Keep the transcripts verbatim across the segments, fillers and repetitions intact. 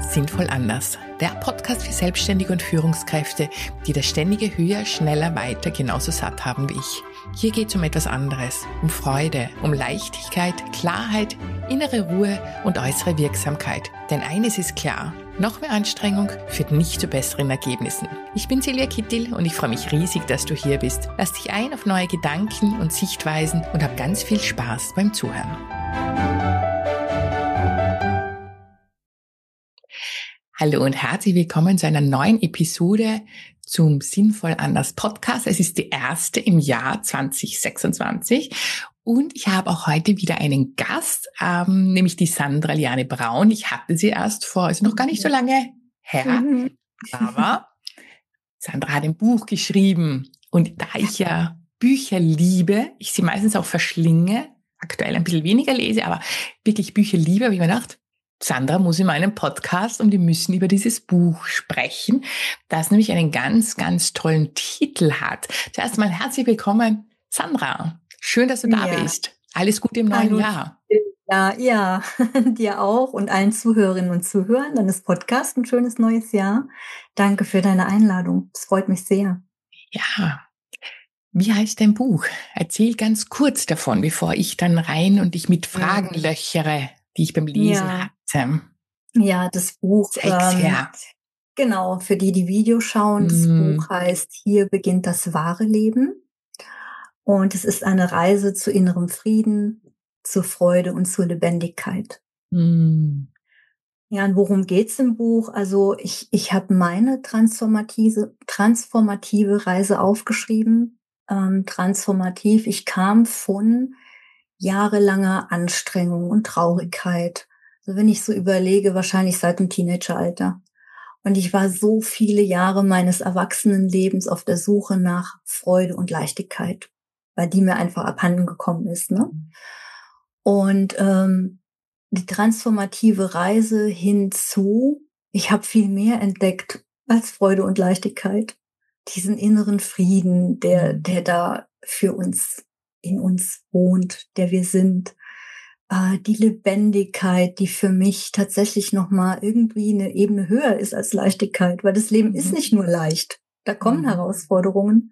Sinnvoll anders. Der Podcast für Selbstständige und Führungskräfte, die das ständige Höher, schneller, weiter genauso satt haben wie ich. Hier geht es um etwas anderes, um Freude, um Leichtigkeit, Klarheit, innere Ruhe und äußere Wirksamkeit. Denn eines ist klar, noch mehr Anstrengung führt nicht zu besseren Ergebnissen. Ich bin Silvia Kittil und ich freue mich riesig, dass du hier bist. Lass dich ein auf neue Gedanken und Sichtweisen und hab ganz viel Spaß beim Zuhören. Hallo und herzlich willkommen zu einer neuen Episode zum Sinnvoll anders Podcast. Es ist die erste im Jahr zwanzig sechsundzwanzig und ich habe auch heute wieder einen Gast, ähm, nämlich die Sandra Liane Braun. Ich hatte sie erst vor, also noch gar nicht so lange her, mhm. aber Sandra hat ein Buch geschrieben und da ich ja Bücher liebe, ich sie meistens auch verschlinge, aktuell ein bisschen weniger lese, aber wirklich Bücher liebe, habe ich mir gedacht, Sandra muss in meinem Podcast und wir müssen über dieses Buch sprechen, das nämlich einen ganz, ganz tollen Titel hat. Zuerst mal herzlich willkommen, Sandra. Schön, dass du da ja. bist. Alles Gute im neuen Hallo. Jahr. Ja, ja, dir auch und allen Zuhörerinnen und Zuhörern deines Podcasts ein schönes neues Jahr. Danke für deine Einladung. Es freut mich sehr. Ja. Wie heißt dein Buch? Erzähl ganz kurz davon, bevor ich dann rein und dich mit Fragen ja. löchere, die ich beim Lesen ja. hatte. Ja, das Buch. Zeig's ähm, her. Genau, für die, die Video schauen, das Mm. Buch heißt Hier beginnt das wahre Leben. Und es ist eine Reise zu innerem Frieden, zur Freude und zur Lebendigkeit. Mm. Ja, und worum geht's im Buch? Also ich, ich habe meine transformative, transformative Reise aufgeschrieben. Ähm, transformativ. Ich kam von jahrelanger Anstrengung und Traurigkeit. Also wenn ich so überlege, wahrscheinlich seit dem Teenageralter. Und ich war so viele Jahre meines Erwachsenenlebens auf der Suche nach Freude und Leichtigkeit, weil die mir einfach abhanden gekommen ist. Ne? Und ähm, die transformative Reise hinzu, ich habe viel mehr entdeckt als Freude und Leichtigkeit. Diesen inneren Frieden, der, der da für uns, in uns wohnt, der wir sind. Äh, die Lebendigkeit, die für mich tatsächlich nochmal irgendwie eine Ebene höher ist als Leichtigkeit, weil das Leben mhm. ist nicht nur leicht. Da kommen mhm. Herausforderungen.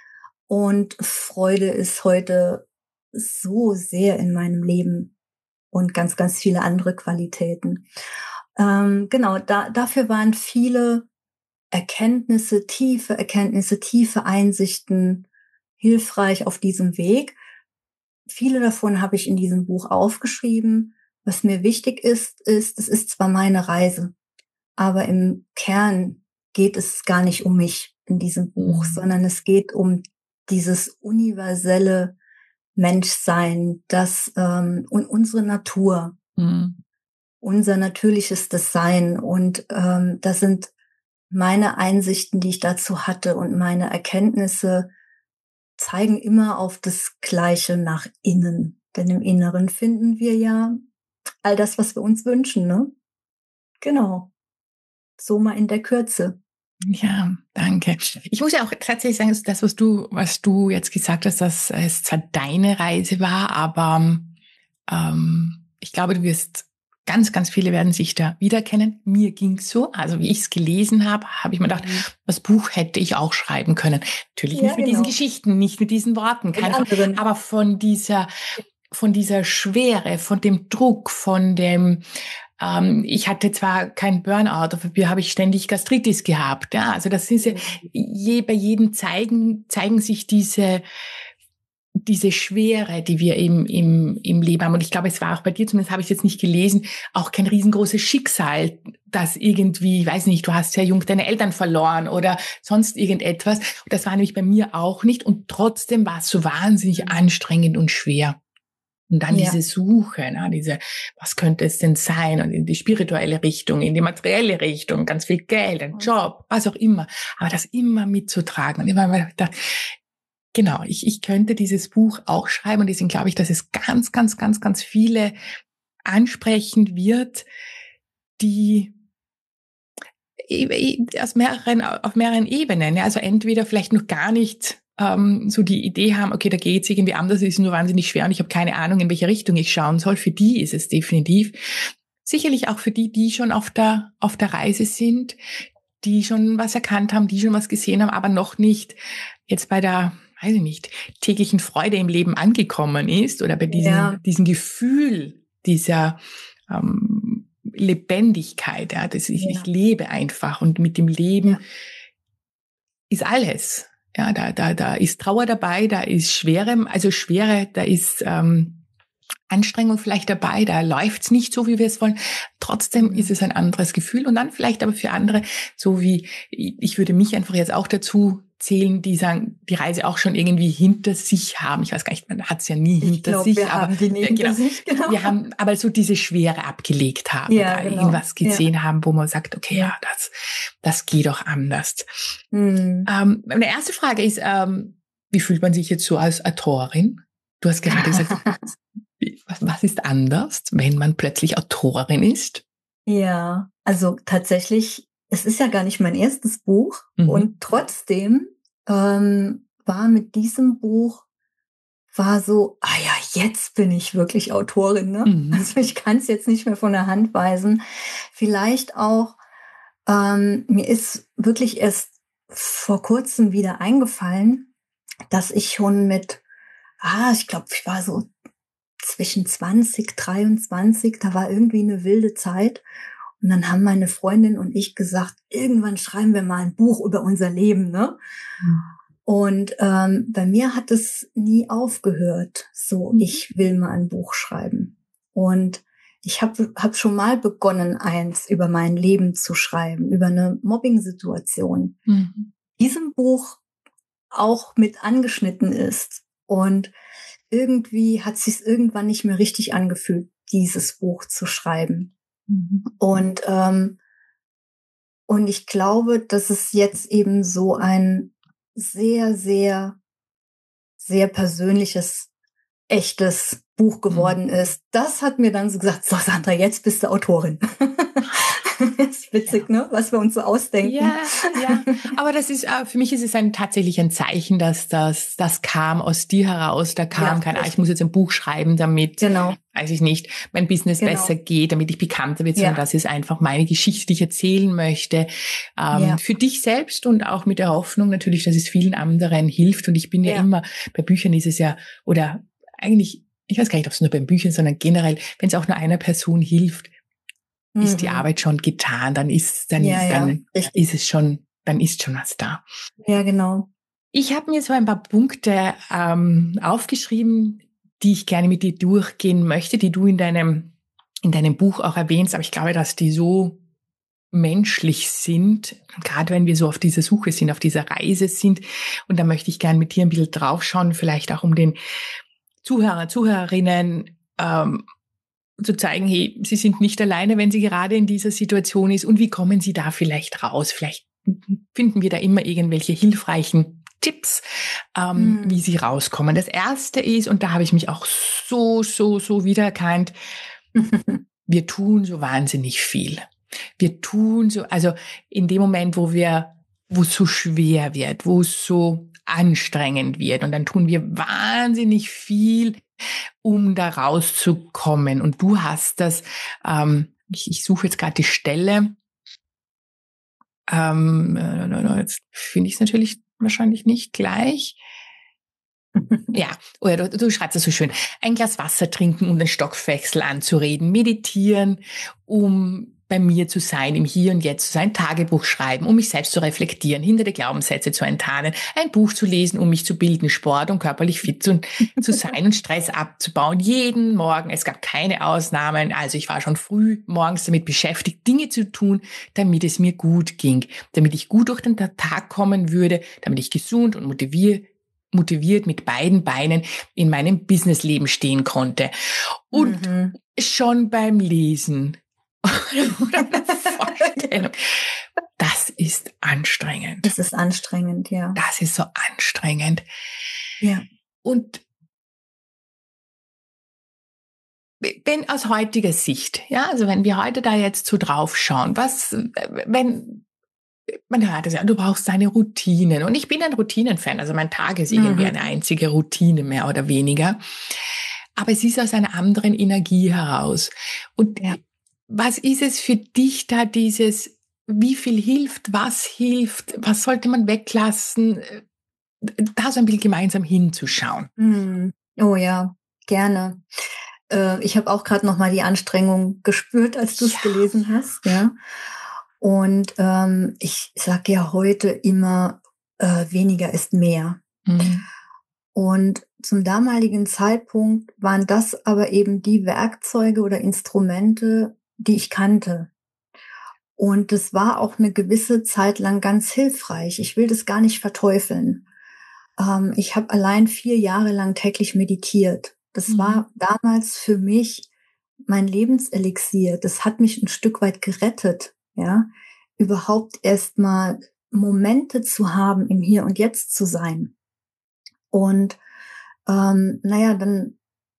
Und Freude ist heute so sehr in meinem Leben und ganz, ganz viele andere Qualitäten. Ähm, genau, da, dafür waren viele Erkenntnisse, tiefe Erkenntnisse, tiefe Einsichten hilfreich auf diesem Weg. Viele davon habe ich in diesem Buch aufgeschrieben. Was mir wichtig ist, ist, es ist zwar meine Reise, aber im Kern geht es gar nicht um mich in diesem Buch, mhm. sondern es geht um dieses universelle Menschsein, das ähm, und unsere Natur, mhm. unser natürliches Sein. Und ähm, das sind meine Einsichten, die ich dazu hatte und meine Erkenntnisse zeigen immer auf das Gleiche nach innen. Denn im Inneren finden wir ja all das, was wir uns wünschen, ne? Genau. So mal in der Kürze. Ja, danke. Ich muss ja auch tatsächlich sagen, das, was du, was du jetzt gesagt hast, dass es zwar deine Reise war, aber ähm, ich glaube, du wirst Ganz, ganz viele werden sich da wiedererkennen. Mir ging's so. Also wie ich es gelesen habe, habe ich mir gedacht, mhm. das Buch hätte ich auch schreiben können. Natürlich ja, nicht mit genau. diesen Geschichten, nicht mit diesen Worten, keine Frage, aber von dieser, von dieser Schwere, von dem Druck, von dem, ähm, ich hatte zwar kein Burnout, dafür habe ich ständig Gastritis gehabt. Ja, also das ist ja, je, bei jedem zeigen, zeigen sich diese, diese Schwere, die wir im, im, im Leben haben. Und ich glaube, es war auch bei dir, zumindest habe ich es jetzt nicht gelesen, auch kein riesengroßes Schicksal, das irgendwie, ich weiß nicht, du hast sehr jung deine Eltern verloren oder sonst irgendetwas. Und das war nämlich bei mir auch nicht. Und trotzdem war es so wahnsinnig anstrengend und schwer. Und dann ja. diese Suche, ne, diese, was könnte es denn sein? Und in die spirituelle Richtung, in die materielle Richtung, ganz viel Geld, ein Job, was auch immer. Aber das immer mitzutragen. Und immer mal gedacht, genau, ich, ich könnte dieses Buch auch schreiben und deswegen glaube ich, dass es ganz, ganz, ganz, ganz viele ansprechen wird, die aus mehreren, auf mehreren Ebenen, ja, also entweder vielleicht noch gar nicht ähm, so die Idee haben, okay, da geht's irgendwie anders, es ist nur wahnsinnig schwer und ich habe keine Ahnung, in welche Richtung ich schauen soll. Für die ist es definitiv sicherlich auch für die, die schon auf der, auf der Reise sind, die schon was erkannt haben, die schon was gesehen haben, aber noch nicht jetzt bei der, weiß ich nicht, täglichen Freude im Leben angekommen ist oder bei diesem, Ja. diesem Gefühl dieser ähm, Lebendigkeit. Ja, das ich, Ja. ich lebe einfach und mit dem Leben Ja. ist alles. Ja, da, da, da ist Trauer dabei, da ist Schwere, also Schwere, da ist ähm, Anstrengung vielleicht dabei, da läuft's nicht so, wie wir es wollen. Trotzdem Mhm. ist es ein anderes Gefühl und dann vielleicht aber für andere, so wie, ich würde mich einfach jetzt auch dazu zählen, die sagen, die Reise auch schon irgendwie hinter sich haben. Ich weiß gar nicht, man hat es ja nie Ich hinter glaube, sich, wir aber haben die nie äh, hinter genau, sich, genau. wir haben aber so diese Schwere abgelegt haben, Ja, da genau. irgendwas gesehen Ja. haben, wo man sagt, okay, ja, Ja. das, das geht doch anders. Mhm. Ähm, meine erste Frage ist, ähm, wie fühlt man sich jetzt so als Autorin? Du hast gerade gesagt, was, was ist anders, wenn man plötzlich Autorin ist? Ja, also tatsächlich, es ist ja gar nicht mein erstes Buch Mhm. und trotzdem ähm, war mit diesem Buch war so, ah ja, jetzt bin ich wirklich Autorin, ne? Mhm. Also ich kann es jetzt nicht mehr von der Hand weisen. Vielleicht auch, ähm, mir ist wirklich erst vor kurzem wieder eingefallen, dass ich schon mit, ah, ich glaube, ich war so zwischen zwanzig, dreiundzwanzig, da war irgendwie eine wilde Zeit. Und dann haben meine Freundin und ich gesagt, irgendwann schreiben wir mal ein Buch über unser Leben, ne? Mhm. Und ähm, bei mir hat es nie aufgehört. So, Mhm. ich will mal ein Buch schreiben. Und ich habe hab schon mal begonnen, eins über mein Leben zu schreiben, über eine Mobbing-Situation. Mhm. Diesem Buch auch mit angeschnitten ist. Und irgendwie hat es sich irgendwann nicht mehr richtig angefühlt, dieses Buch zu schreiben. Mhm. Und ähm, und ich glaube, dass es jetzt eben so ein sehr, sehr, sehr persönliches, echtes Buch geworden ist. Das hat mir dann so gesagt, so Sandra, jetzt bist du Autorin. Das ist witzig, Ja. ne? Was wir uns so ausdenken. Ja, ja. Aber das ist, äh, für mich ist es ein, tatsächlich ein Zeichen, dass das, das kam aus dir heraus. Da kam Ja, kein, ah, ich richtig. muss jetzt ein Buch schreiben, damit, Genau, weiß ich nicht, mein Business genau. besser geht, damit ich bekannter wird, sondern Ja, das ist einfach meine Geschichte, die ich erzählen möchte. Ähm, ja, für dich selbst und auch mit der Hoffnung natürlich, dass es vielen anderen hilft. Und ich bin ja ja. immer, bei Büchern ist es ja, oder eigentlich, ich weiß gar nicht, ob es nur bei Büchern, sondern generell, wenn es auch nur einer Person hilft, ist die Mhm. Arbeit schon getan, dann ist, Ja, dann, ja, dann richtig. ist es schon, dann ist schon was da. Ja, genau. Ich habe mir so ein paar Punkte ähm, aufgeschrieben, die ich gerne mit dir durchgehen möchte, die du in deinem, in deinem Buch auch erwähnst, aber ich glaube, dass die so menschlich sind, gerade wenn wir so auf dieser Suche sind, auf dieser Reise sind. Und da möchte ich gerne mit dir ein bisschen draufschauen, vielleicht auch um den Zuhörer, Zuhörerinnen ähm, zu zeigen, hey, sie sind nicht alleine, wenn sie gerade in dieser Situation ist und wie kommen sie da vielleicht raus? Vielleicht finden wir da immer irgendwelche hilfreichen Tipps, ähm, Mhm. wie sie rauskommen. Das erste ist, und da habe ich mich auch so, so, so wiedererkannt, wir tun so wahnsinnig viel. Wir tun so, also in dem Moment, wo wir, wo es so schwer wird, wo es so anstrengend wird und dann tun wir wahnsinnig viel, um da rauszukommen. Und du hast das, ähm, ich, ich suche jetzt gerade die Stelle, ähm, äh, jetzt finde ich es natürlich wahrscheinlich nicht gleich. Ja, oder du, du schreibst das so schön. Ein Glas Wasser trinken, um den Stoffwechsel anzureden, meditieren, um bei mir zu sein, im Hier und Jetzt zu sein, Tagebuch schreiben, um mich selbst zu reflektieren, hinter der Glaubenssätze zu enttarnen, ein Buch zu lesen, um mich zu bilden, Sport und körperlich fit zu, zu sein und Stress abzubauen. Jeden Morgen, es gab keine Ausnahmen, also ich war schon früh morgens damit beschäftigt, Dinge zu tun, damit es mir gut ging, damit ich gut durch den Tag kommen würde, damit ich gesund und motiviert motiviert mit beiden Beinen in meinem Businessleben stehen konnte. Und Mhm. schon beim Lesen oder der Vorstellung, das ist anstrengend. Das ist anstrengend, ja. Das ist so anstrengend. Ja. Und wenn aus heutiger Sicht, ja, also wenn wir heute da jetzt so drauf schauen, was, wenn, man hört es ja, du brauchst deine Routinen. Und ich bin ein Routinenfan. Also mein Tag ist irgendwie Mhm. eine einzige Routine, mehr oder weniger. Aber es ist aus einer anderen Energie heraus. Und Ja. was ist es für dich da dieses, wie viel hilft, was hilft, was sollte man weglassen, da so ein bisschen gemeinsam hinzuschauen? Hm. Oh ja, gerne. Äh, ich habe auch gerade noch mal die Anstrengung gespürt, als du es Ja. gelesen hast, ja. Und ähm, ich sage ja heute immer, äh, weniger ist mehr. Mhm. Und zum damaligen Zeitpunkt waren das aber eben die Werkzeuge oder Instrumente, die ich kannte. Und das war auch eine gewisse Zeit lang ganz hilfreich. Ich will das gar nicht verteufeln. Ähm, ich habe allein vier Jahre lang täglich meditiert. Das Mhm. war damals für mich mein Lebenselixier. Das hat mich ein Stück weit gerettet, ja, überhaupt erst mal Momente zu haben, im Hier und Jetzt zu sein. Und, ähm, na ja, dann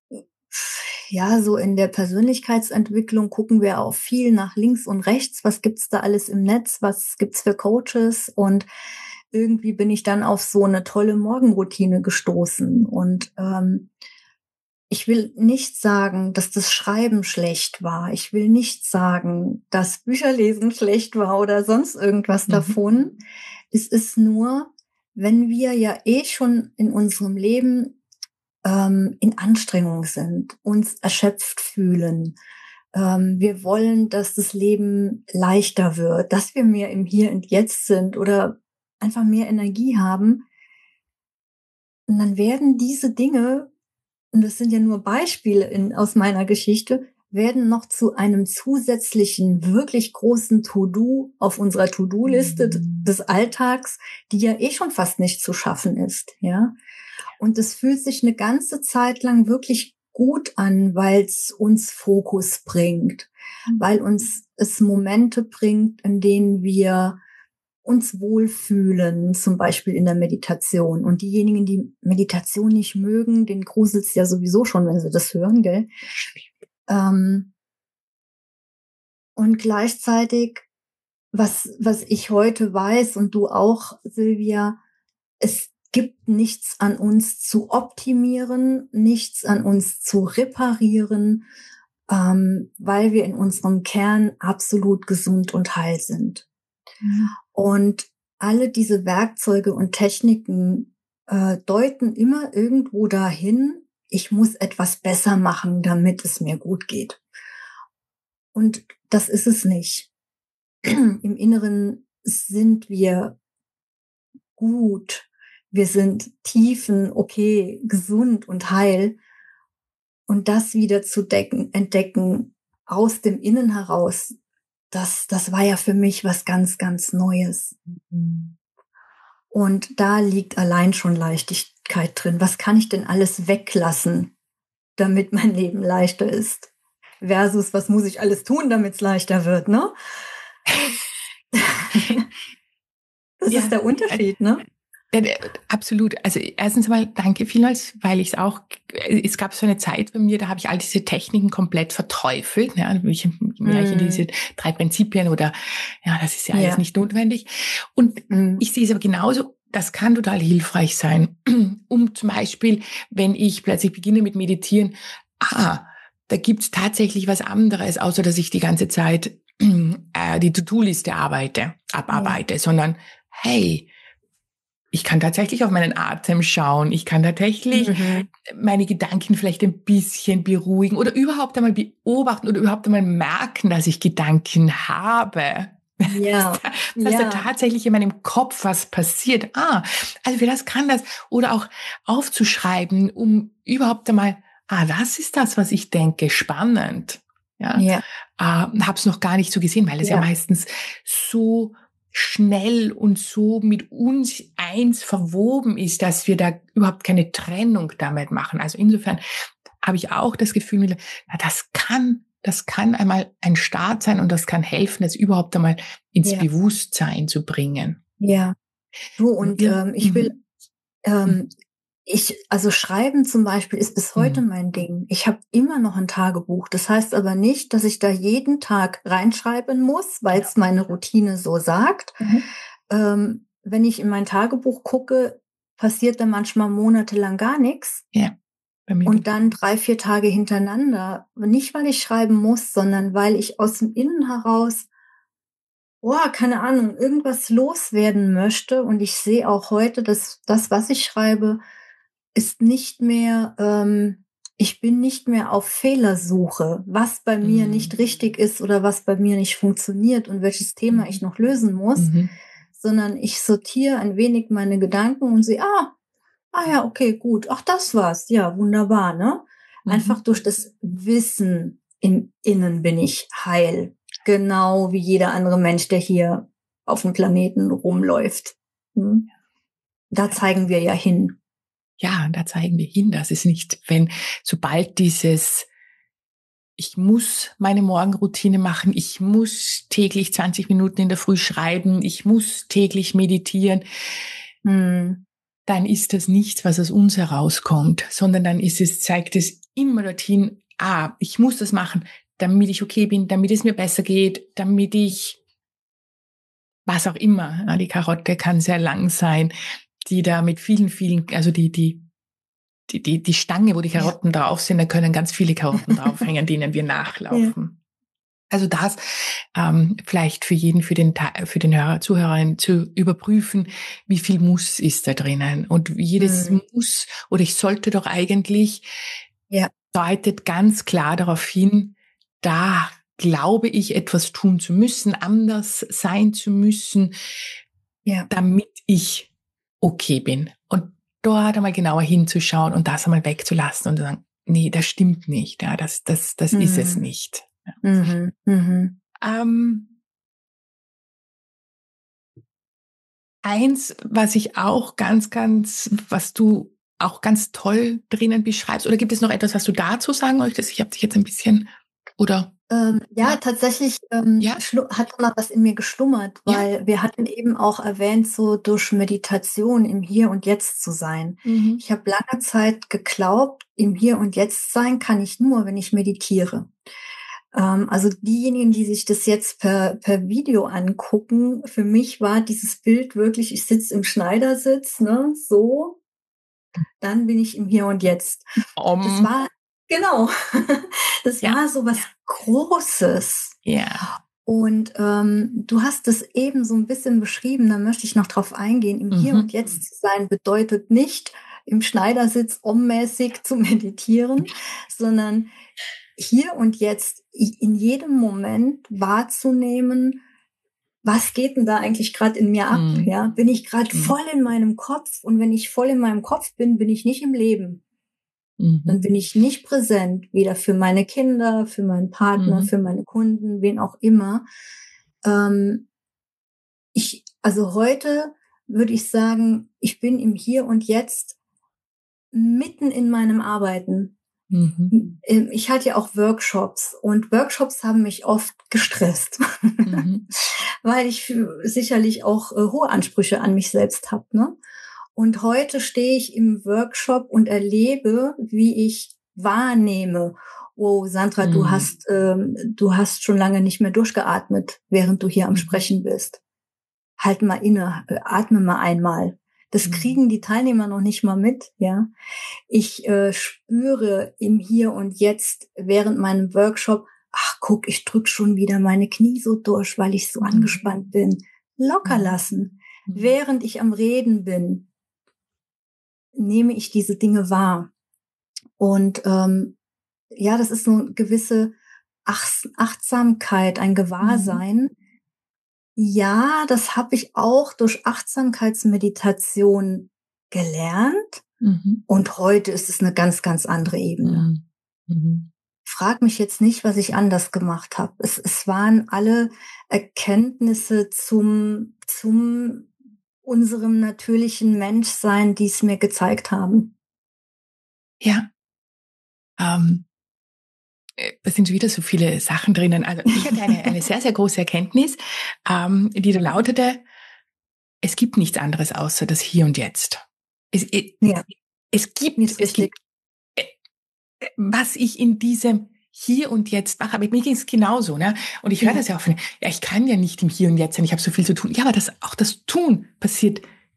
ja, so in der Persönlichkeitsentwicklung gucken wir auch viel nach links und rechts. Was gibt's da alles im Netz? Was gibt's für Coaches? Und irgendwie bin ich dann auf so eine tolle Morgenroutine gestoßen. Und ähm, ich will nicht sagen, dass das Schreiben schlecht war. Ich will nicht sagen, dass Bücherlesen schlecht war oder sonst irgendwas Mhm. davon. Es ist nur, wenn wir ja eh schon in unserem Leben ähm, in Anstrengung sind, uns erschöpft fühlen. Ähm, wir wollen, dass das Leben leichter wird, dass wir mehr im Hier und Jetzt sind oder einfach mehr Energie haben. Und dann werden diese Dinge, und das sind ja nur Beispiele in, aus meiner Geschichte, werden noch zu einem zusätzlichen, wirklich großen To-Do auf unserer To-Do-Liste Mhm. des Alltags, die ja eh schon fast nicht zu schaffen ist, ja. Und es fühlt sich eine ganze Zeit lang wirklich gut an, weil es uns Fokus bringt, weil uns es Momente bringt, in denen wir uns wohlfühlen, zum Beispiel in der Meditation. Und diejenigen, die Meditation nicht mögen, denen gruselt's ja sowieso schon, wenn sie das hören, gell? Ähm, und gleichzeitig, was, was ich heute weiß und du auch, Silvia, es gibt nichts an uns zu optimieren, nichts an uns zu reparieren, ähm, weil wir in unserem Kern absolut gesund und heil sind. Mhm. Und alle diese Werkzeuge und Techniken äh, deuten immer irgendwo dahin, ich muss etwas besser machen, damit es mir gut geht. Und das ist es nicht. Im Inneren sind wir gut. Wir sind tiefen, okay, gesund und heil. Und das wieder zu decken, entdecken aus dem Innen heraus, das, das war ja für mich was ganz, ganz Neues. Mhm. Und da liegt allein schon Leichtigkeit drin. Was kann ich denn alles weglassen, damit mein Leben leichter ist? Versus, was muss ich alles tun, damit es leichter wird, ne? Das ist Ja, der äh, Unterschied, ne? äh, absolut. Also erstens mal danke vielmals, weil ich es auch, es gab so eine Zeit bei mir, da habe ich all diese Techniken komplett verteufelt. Ja, ich, mehr ich in diese Mm, drei Prinzipien oder ja, das ist ja alles ja. nicht notwendig. Und Mm, ich sehe es aber genauso, das kann total hilfreich sein. Um zum Beispiel, wenn ich plötzlich beginne mit Meditieren, ah, da gibt's tatsächlich was anderes, außer dass ich die ganze Zeit äh, die To-Do-Liste arbeite, ja. abarbeite, sondern hey, ich kann tatsächlich auf meinen Atem schauen. Ich kann tatsächlich Mhm. meine Gedanken vielleicht ein bisschen beruhigen oder überhaupt einmal beobachten oder überhaupt einmal merken, dass ich Gedanken habe. Ja. Dass da Ja. tatsächlich in meinem Kopf was passiert. Ah, also für das kann das. Oder auch aufzuschreiben, um überhaupt einmal, ah, das ist das, was ich denke. Spannend. Ja, Ja. äh, habe es noch gar nicht so gesehen, weil es ja Ja. meistens so schnell und so mit uns eins verwoben ist, dass wir da überhaupt keine Trennung damit machen. Also insofern habe ich auch das Gefühl, na, das kann, das kann einmal ein Start sein und das kann helfen, das überhaupt einmal ins Ja. Bewusstsein zu bringen. Ja. Du, und Wir, ähm, ich will mhm, ähm, Ich, also Schreiben zum Beispiel ist bis heute mhm, mein Ding. Ich habe immer noch ein Tagebuch. Das heißt aber nicht, dass ich da jeden Tag reinschreiben muss, weil ja. es meine Routine so sagt. Mhm. Ähm, wenn ich in mein Tagebuch gucke, passiert da manchmal monatelang gar nichts. Ja. Bei mir und dann drei, vier Tage hintereinander. Nicht, weil ich schreiben muss, sondern weil ich aus dem Innen heraus, oh, keine Ahnung, irgendwas loswerden möchte. Und ich sehe auch heute, dass das, was ich schreibe, ist nicht mehr, ähm, ich bin nicht mehr auf Fehlersuche, was bei mir Mhm. nicht richtig ist oder was bei mir nicht funktioniert und welches Thema ich noch lösen muss, Mhm. sondern ich sortiere ein wenig meine Gedanken und sehe, ah, ah ja, okay, gut, ach, das war's, ja, wunderbar, ne? Einfach Mhm. durch das Wissen im Innen bin ich heil, genau wie jeder andere Mensch, der hier auf dem Planeten rumläuft. Hm? Da zeigen wir ja hin. Ja, da zeigen wir hin, dass es nicht, wenn, sobald dieses, ich muss meine Morgenroutine machen, ich muss täglich zwanzig Minuten in der Früh schreiben, ich muss täglich meditieren, Hm. dann ist das nichts, was aus uns herauskommt, sondern dann ist es, zeigt es immer dorthin, ah, ich muss das machen, damit ich okay bin, damit es mir besser geht, damit ich, was auch immer, ja, die Karotte kann sehr lang sein, die da mit vielen, vielen, also die, die, die, die, die Stange, wo die Ja. Karotten drauf sind, da können ganz viele Karotten draufhängen, denen wir nachlaufen. Also das ähm, vielleicht für jeden, für den für den Hörer, Zuhörerin zu überprüfen, wie viel Muss ist da drinnen. Und jedes Hm. Muss oder ich sollte doch eigentlich, Ja. deutet ganz klar darauf hin, da glaube ich, etwas tun zu müssen, anders sein zu müssen, Ja. damit ich okay bin. Und dort einmal genauer hinzuschauen und das einmal wegzulassen und zu sagen, nee, das stimmt nicht, ja, das, das, das ist es Mhm. nicht. Ja. Mhm. Mhm. Ähm, eins, was ich auch ganz, ganz, was du auch ganz toll drinnen beschreibst, oder gibt es noch etwas, was du dazu sagen möchtest? Ich habe dich jetzt ein bisschen, oder? Ähm, ja, Ja, tatsächlich ähm, ja, schlu- hat noch was in mir geschlummert, ja. weil wir hatten eben auch erwähnt, so durch Meditation im Hier und Jetzt zu sein. Mhm. Ich habe lange Zeit geglaubt, im Hier und Jetzt sein kann ich nur, wenn ich meditiere. Ähm, also diejenigen, die sich das jetzt per, per Video angucken, für mich war dieses Bild wirklich, ich sitze im Schneidersitz, ne, so, dann bin ich im Hier und Jetzt. Das Um, war, genau, das ja, war so was Großes. ja. Und ähm, du hast es eben so ein bisschen beschrieben, da möchte ich noch drauf eingehen. Im Hier und Mhm. Jetzt zu sein bedeutet nicht, im Schneidersitz ommäßig zu meditieren, sondern hier und jetzt in jedem Moment wahrzunehmen, was geht denn da eigentlich gerade in mir ab? Mhm. Ja, bin ich gerade Mhm. voll in meinem Kopf? Und wenn ich voll in meinem Kopf bin, bin ich nicht im Leben. Dann Mhm. bin ich nicht präsent, weder für meine Kinder, für meinen Partner, Mhm. für meine Kunden, wen auch immer. Ähm, ich, also heute würde ich sagen, ich bin im Hier und Jetzt mitten in meinem Arbeiten. Mhm. Ähm, Ich hatte ja auch Workshops und Workshops haben mich oft gestresst, Mhm. weil ich für- sicherlich auch äh, hohe Ansprüche an mich selbst habe. Ne? Und heute stehe ich im Workshop und erlebe, wie ich wahrnehme. Oh, Sandra, du Mhm. hast, ähm, du hast schon lange nicht mehr durchgeatmet, während du hier am Mhm. Sprechen bist. Halt mal inne, äh, atme mal einmal. Das Mhm. kriegen die Teilnehmer noch nicht mal mit, ja. Ich äh, spüre im Hier und Jetzt während meinem Workshop, ach guck, ich drück schon wieder meine Knie so durch, weil ich so Mhm. angespannt bin. Locker Mhm. lassen. Mhm. Während ich am Reden bin, nehme ich diese Dinge wahr. Und ähm, ja, das ist so eine gewisse Ach Achtsamkeit, ein Mhm. Gewahrsein. Ja, das habe ich auch durch Achtsamkeitsmeditation gelernt. Mhm. Und heute ist es eine ganz, ganz andere Ebene. Mhm. Mhm. Frag mich jetzt nicht, was ich anders gemacht habe. Es, es waren alle Erkenntnisse zum, zum unserem natürlichen Menschsein, die es mir gezeigt haben. Ja, ähm, äh, es sind wieder so viele Sachen drinnen. Also ich hatte eine, eine sehr, sehr große Erkenntnis, ähm, die da lautete, es gibt nichts anderes außer das Hier und Jetzt. Es, es, Ja, es gibt, ist es richtig. gibt, äh, was ich in diesem Hier und Jetzt mache. Aber mir ging es genauso, ne? Und ich höre Ja, das ja auch von, ja, ich kann ja nicht im Hier und Jetzt sein, ich habe so viel zu tun. Ja, aber das, auch das Tun passiert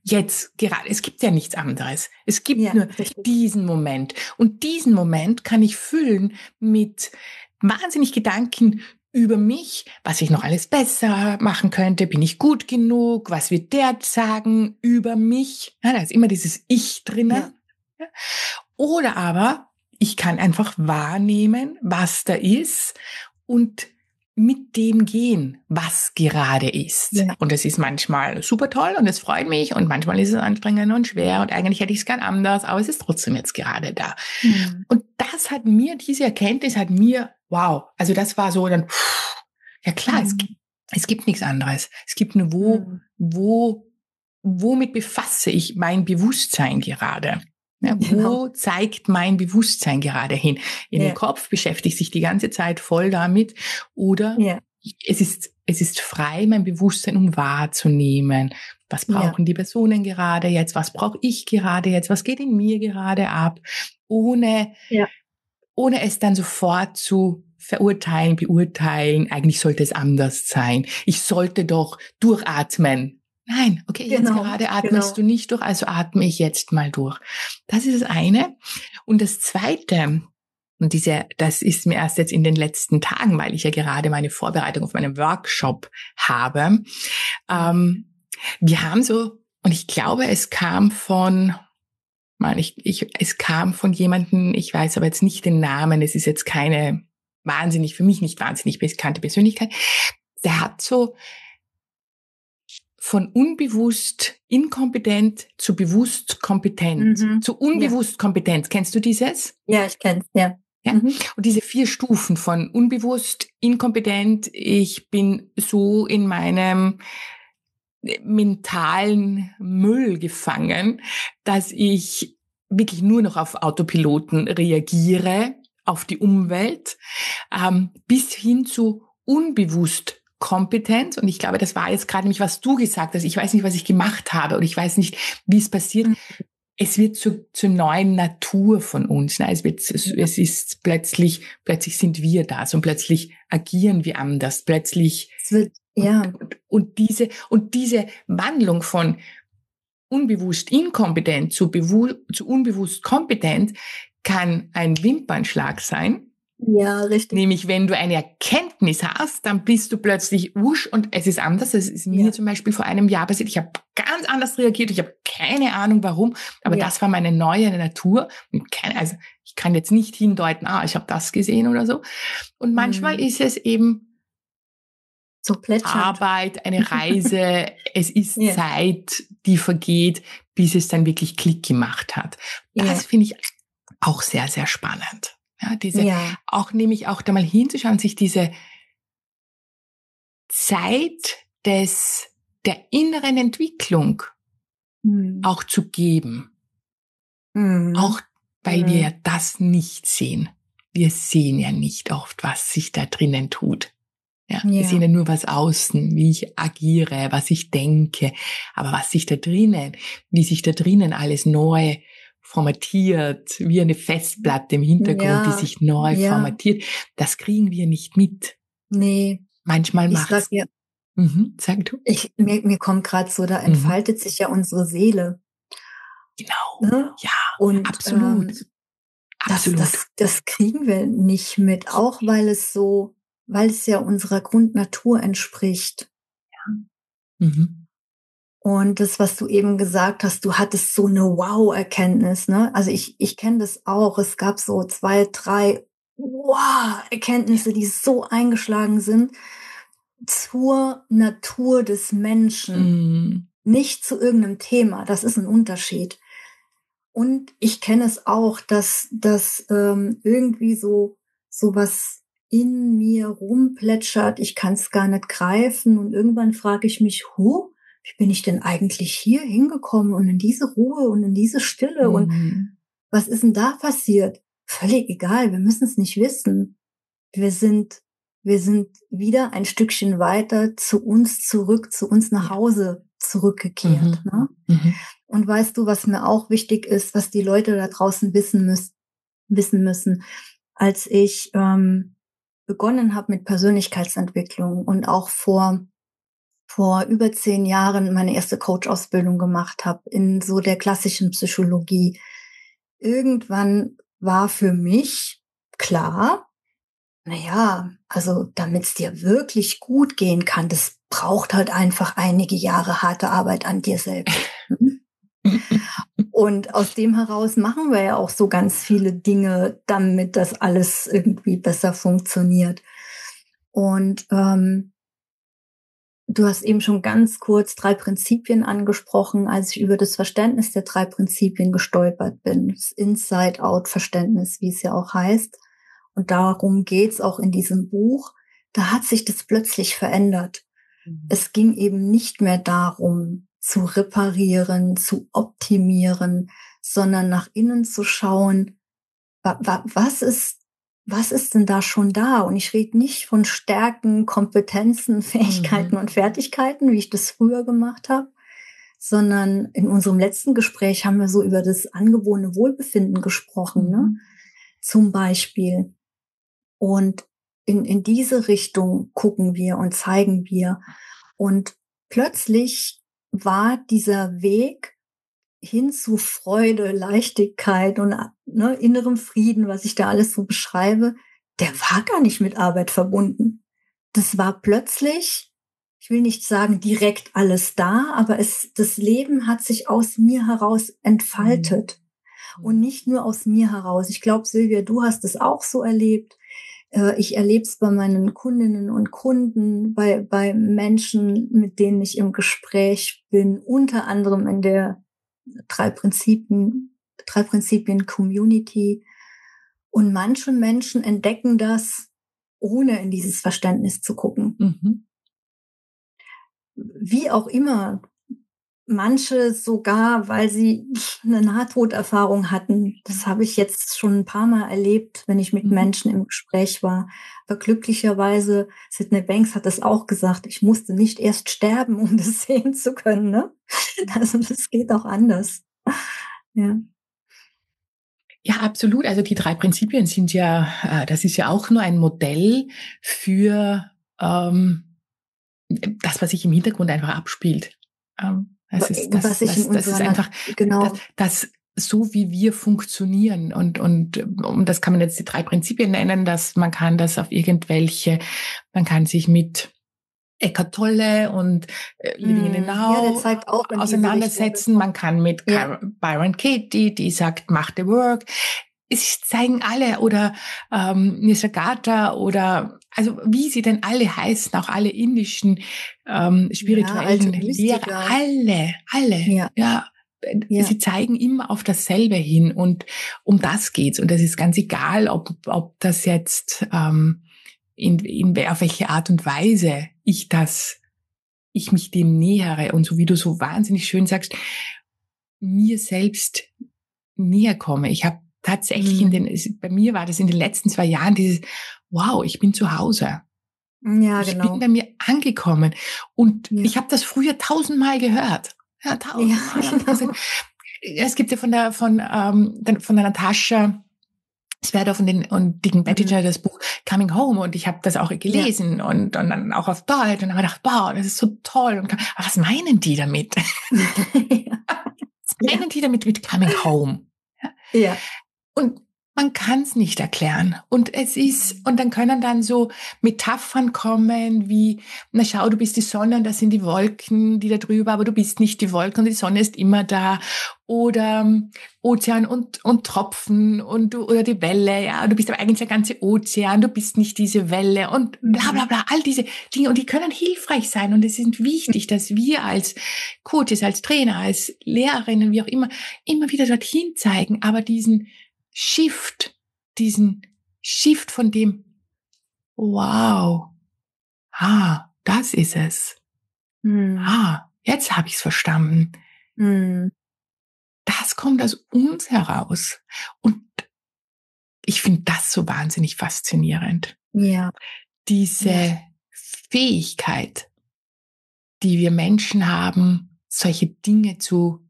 Jetzt gerade, es gibt ja nichts anderes. Es gibt Ja, nur richtig. diesen Moment. Und diesen Moment kann ich füllen mit wahnsinnig Gedanken über mich, was ich noch alles besser machen könnte. Bin ich gut genug? Was wird der sagen über mich? Ja, da ist immer dieses Ich Ja. drinnen. Ja. Oder aber ich kann einfach wahrnehmen, was da ist und mit dem gehen, was gerade ist. Ja. Und es ist manchmal super toll und es freut mich und manchmal ist es anstrengend und schwer und eigentlich hätte ich es gern anders, aber es ist trotzdem jetzt gerade da. Mhm. Und das hat mir, diese Erkenntnis hat mir, wow, also das war so dann, ja klar, es, Mhm. es gibt nichts anderes. Es gibt nur, wo, Mhm. wo, womit befasse ich mein Bewusstsein gerade? Ja, Genau. wo zeigt mein Bewusstsein gerade hin? In den Ja. Kopf beschäftigt sich die ganze Zeit voll damit oder Ja. es ist, es ist frei, mein Bewusstsein, um wahrzunehmen. Was Ja. brauchen die Personen gerade jetzt? Was brauche ich gerade jetzt? Was geht in mir gerade ab? Ohne, Ja. ohne es dann sofort zu verurteilen, beurteilen. Eigentlich sollte es anders sein. Ich sollte doch durchatmen. Nein, okay, jetzt Genau. gerade atmest Genau. du nicht durch, also atme ich jetzt mal durch. Das ist das eine. Und das zweite, und diese, das ist mir erst jetzt in den letzten Tagen, weil ich ja gerade meine Vorbereitung auf meinen Workshop habe. Ähm, wir haben so, und ich glaube, es kam von, man, ich, ich, es kam von jemandem, ich weiß aber jetzt nicht den Namen, es ist jetzt keine wahnsinnig, für mich nicht wahnsinnig bekannte Persönlichkeit. Der hat so von unbewusst inkompetent zu bewusst kompetent, Mhm. zu Ja. unbewusst kompetent. Kennst du dieses? Ja, ich kenn's, ja. Ja? Mhm. Und diese vier Stufen von unbewusst, inkompetent, ich bin so in meinem mentalen Müll gefangen, dass ich wirklich nur noch auf Autopiloten reagiere, auf die Umwelt, ähm, bis hin zu unbewusst Kompetenz. Und ich glaube, das war jetzt gerade nämlich, was du gesagt hast. Ich weiß nicht, was ich gemacht habe oder ich weiß nicht, wie es passiert. Mhm. Es wird zu, zur neuen Natur von uns. Ne? Es wird, es, Ja. es ist plötzlich, plötzlich sind wir das und plötzlich agieren wir anders. Plötzlich Es wird, ja. und, und diese und diese Wandlung von unbewusst inkompetent zu, bewu- zu unbewusst kompetent kann ein Wimpernschlag sein. Ja, richtig. Nämlich, wenn du eine Erkenntnis hast, dann bist du plötzlich wusch und es ist anders. Das ist mir Ja. zum Beispiel vor einem Jahr passiert. Ich habe ganz anders reagiert. Ich habe keine Ahnung, warum. Aber Ja. das war meine neue Natur. Und keine, also ich kann jetzt nicht hindeuten, ah, ich habe das gesehen oder so. Und manchmal Mhm. ist es eben So plätschernd. Arbeit, eine Reise. Es ist Ja. Zeit, die vergeht, bis es dann wirklich Klick gemacht hat. Ja. Das finde ich auch sehr, sehr spannend. Ja, diese, Ja. auch nämlich auch da mal hinzuschauen, sich diese Zeit des, der inneren Entwicklung Mhm. auch zu geben. Mhm. Auch weil wir ja Mhm. das nicht sehen. Wir sehen ja nicht oft, was sich da drinnen tut. Ja, wir Ja. sehen ja nur was außen, wie ich agiere, was ich denke. Aber was sich da drinnen, wie sich da drinnen alles neu formatiert, wie eine Festplatte im Hintergrund, die Ja. sich neu Ja. formatiert, das kriegen wir nicht mit. Nee, Manchmal ich sag macht's, dir, mhm, sag du. ich, mir, mir kommt gerade so, da Mhm, entfaltet sich ja unsere Seele. genau. Ne? Ja, Und absolut. ähm, das, Absolut. das, das kriegen wir nicht mit, auch weil es so, weil es ja unserer Grundnatur entspricht. Mhm. Und das, was du eben gesagt hast, du hattest so eine Wow-Erkenntnis, ne? Also ich, ich kenne das auch. Es gab so zwei, drei Wow-Erkenntnisse, die so eingeschlagen sind zur Natur des Menschen, Mhm. nicht zu irgendeinem Thema. Das ist ein Unterschied. Und ich kenne es auch, dass, dass ähm, irgendwie so, so was in mir rumplätschert. Ich kann es gar nicht greifen. Und irgendwann frage ich mich, hu, wie bin ich denn eigentlich hier hingekommen und in diese Ruhe und in diese Stille? Und Mhm. was ist denn da passiert? Völlig egal. Wir müssen es nicht wissen. Wir sind, wir sind wieder ein Stückchen weiter zu uns zurück, zu uns nach Ja. Hause zurückgekehrt. Mhm. Ne? Mhm. Und weißt du, was mir auch wichtig ist, was die Leute da draußen wissen müssen, wissen müssen, als ich ähm, begonnen habe mit Persönlichkeitsentwicklung und auch vor vor über zehn Jahren meine erste Coach-Ausbildung gemacht habe in so der klassischen Psychologie. Irgendwann war für mich klar, na ja, also damit es dir wirklich gut gehen kann, das braucht halt einfach einige Jahre harte Arbeit an dir selbst. Und aus dem heraus machen wir ja auch so ganz viele Dinge, damit das alles irgendwie besser funktioniert. Und ähm, du hast eben schon ganz kurz drei Prinzipien angesprochen, als ich über das Verständnis der drei Prinzipien gestolpert bin. Das Inside-Out-Verständnis, wie es ja auch heißt. Und darum geht's auch in diesem Buch. Da hat sich das plötzlich verändert. Mhm. Es ging eben nicht mehr darum, zu reparieren, zu optimieren, sondern nach innen zu schauen, wa- wa- was ist, was ist denn da schon da? Und ich rede nicht von Stärken, Kompetenzen, Fähigkeiten Mhm. und Fertigkeiten, wie ich das früher gemacht habe, sondern in unserem letzten Gespräch haben wir so über das angeborene Wohlbefinden gesprochen, Mhm. ne? Zum Beispiel. Und in, in diese Richtung gucken wir und zeigen wir. Und plötzlich war dieser Weg hin zu Freude, Leichtigkeit und ne, innerem Frieden, was ich da alles so beschreibe, der war gar nicht mit Arbeit verbunden. Das war plötzlich, ich will nicht sagen direkt alles da, aber es, das Leben hat sich aus mir heraus entfaltet. Mhm. Und nicht nur aus mir heraus. Ich glaube, Silvia, du hast es auch so erlebt. Ich erlebe es bei meinen Kundinnen und Kunden, bei, bei Menschen, mit denen ich im Gespräch bin, unter anderem in der drei Prinzipien, drei Prinzipien Community. Und manche Menschen entdecken das, ohne in dieses Verständnis zu gucken. Mhm. Wie auch immer. Manche sogar, weil sie eine Nahtoderfahrung hatten. Das habe ich jetzt schon ein paar Mal erlebt, wenn ich mit Mhm. Menschen im Gespräch war. Aber glücklicherweise, Sydney Banks hat das auch gesagt, ich musste nicht erst sterben, um das sehen zu können. Ne? Also das geht auch anders. Ja. Ja, absolut. Also die drei Prinzipien sind ja, äh, das ist ja auch nur ein Modell für ähm, das, was sich im Hintergrund einfach abspielt. Ähm, das ist, das, Was ich in das, das ist unserer, einfach, genau. das, das so wie wir funktionieren und und um das kann man jetzt die drei Prinzipien nennen, dass man kann das auf irgendwelche, man kann sich mit Eckhart Tolle und äh, Living in the Now Ja, der zeigt auch in diese auseinandersetzen. Richtung. Man kann mit Ja. Byron Katie, die sagt, mach the work. Es zeigen alle oder ähm, Nisargadatta oder also wie sie denn alle heißen, auch alle indischen ähm, spirituellen Ja, Lehrer, alle, alle, ja. ja. Ja. Sie zeigen immer auf dasselbe hin und um das geht's. Und das ist ganz egal, ob, ob das jetzt ähm, in, in auf welche Art und Weise ich das, ich mich dem nähere und so wie du so wahnsinnig schön sagst, mir selbst näher komme. Ich habe tatsächlich Mhm. in den, bei mir war das in den letzten zwei Jahren dieses, wow, ich bin zu Hause. Ja, ich genau. bin bei mir angekommen und Ja. ich habe das früher tausendmal gehört. Ja, tausendmal. Ja, habe ich gesagt. Es gibt ja von der von ähm, von der Natascha Sverdov und den und Dicken Buttigieg das Buch Coming Home und ich habe das auch gelesen ja. und, und dann auch auf Deutsch und dann habe ich gedacht, boah, das ist so toll. Und, aber was meinen die damit? ja. Was meinen ja. die damit mit Coming Home? Ja. ja. Und man kann es nicht erklären. Und es ist, und dann können dann so Metaphern kommen wie, na schau, du bist die Sonne und das sind die Wolken, die da drüber, aber du bist nicht die Wolken und die Sonne ist immer da. Oder um, Ozean und, und Tropfen und du, oder die Welle, ja, du bist aber eigentlich der ganze Ozean, du bist nicht diese Welle und bla, bla, bla, all diese Dinge. Und die können hilfreich sein und es ist wichtig, dass wir als Coaches, als Trainer, als Lehrerinnen, wie auch immer, immer wieder dorthin zeigen, aber diesen Shift, diesen Shift von dem, wow, ah, das ist es. Hm. Ah, jetzt habe ich es verstanden. Hm. Das kommt aus uns heraus. Und ich finde das so wahnsinnig faszinierend. Ja. Diese ja. Fähigkeit, die wir Menschen haben, solche Dinge zu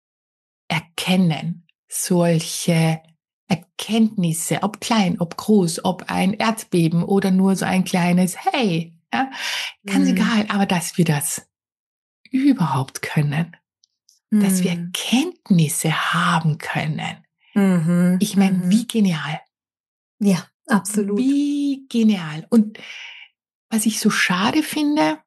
erkennen, solche Erkenntnisse, ob klein, ob groß, ob ein Erdbeben oder nur so ein kleines Hey, ja, ganz hm. egal, aber dass wir das überhaupt können, dass wir Mhm. Kenntnisse haben können. Mhm. Ich meine, Mhm. wie genial. Ja, absolut. Wie genial. Und was ich so schade finde,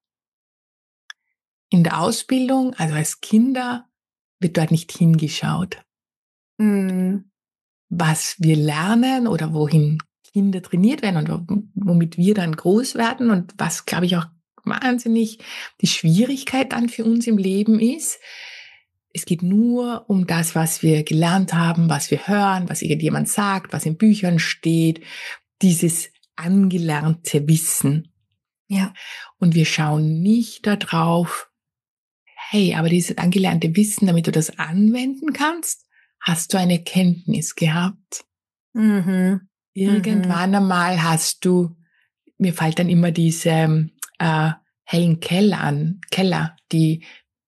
in der Ausbildung, also als Kinder, wird dort nicht hingeschaut. Mhm. Was wir lernen oder wohin Kinder trainiert werden und womit wir dann groß werden und was, glaube ich, auch wahnsinnig die Schwierigkeit dann für uns im Leben ist. Es geht nur um das, was wir gelernt haben, was wir hören, was irgendjemand sagt, was in Büchern steht, dieses angelernte Wissen. Ja. Und wir schauen nicht darauf, hey, aber dieses angelernte Wissen, damit du das anwenden kannst, hast du eine Kenntnis gehabt. Mhm. Mhm. Irgendwann einmal hast du, mir fällt dann immer diese äh, Helen Keller an, Keller, die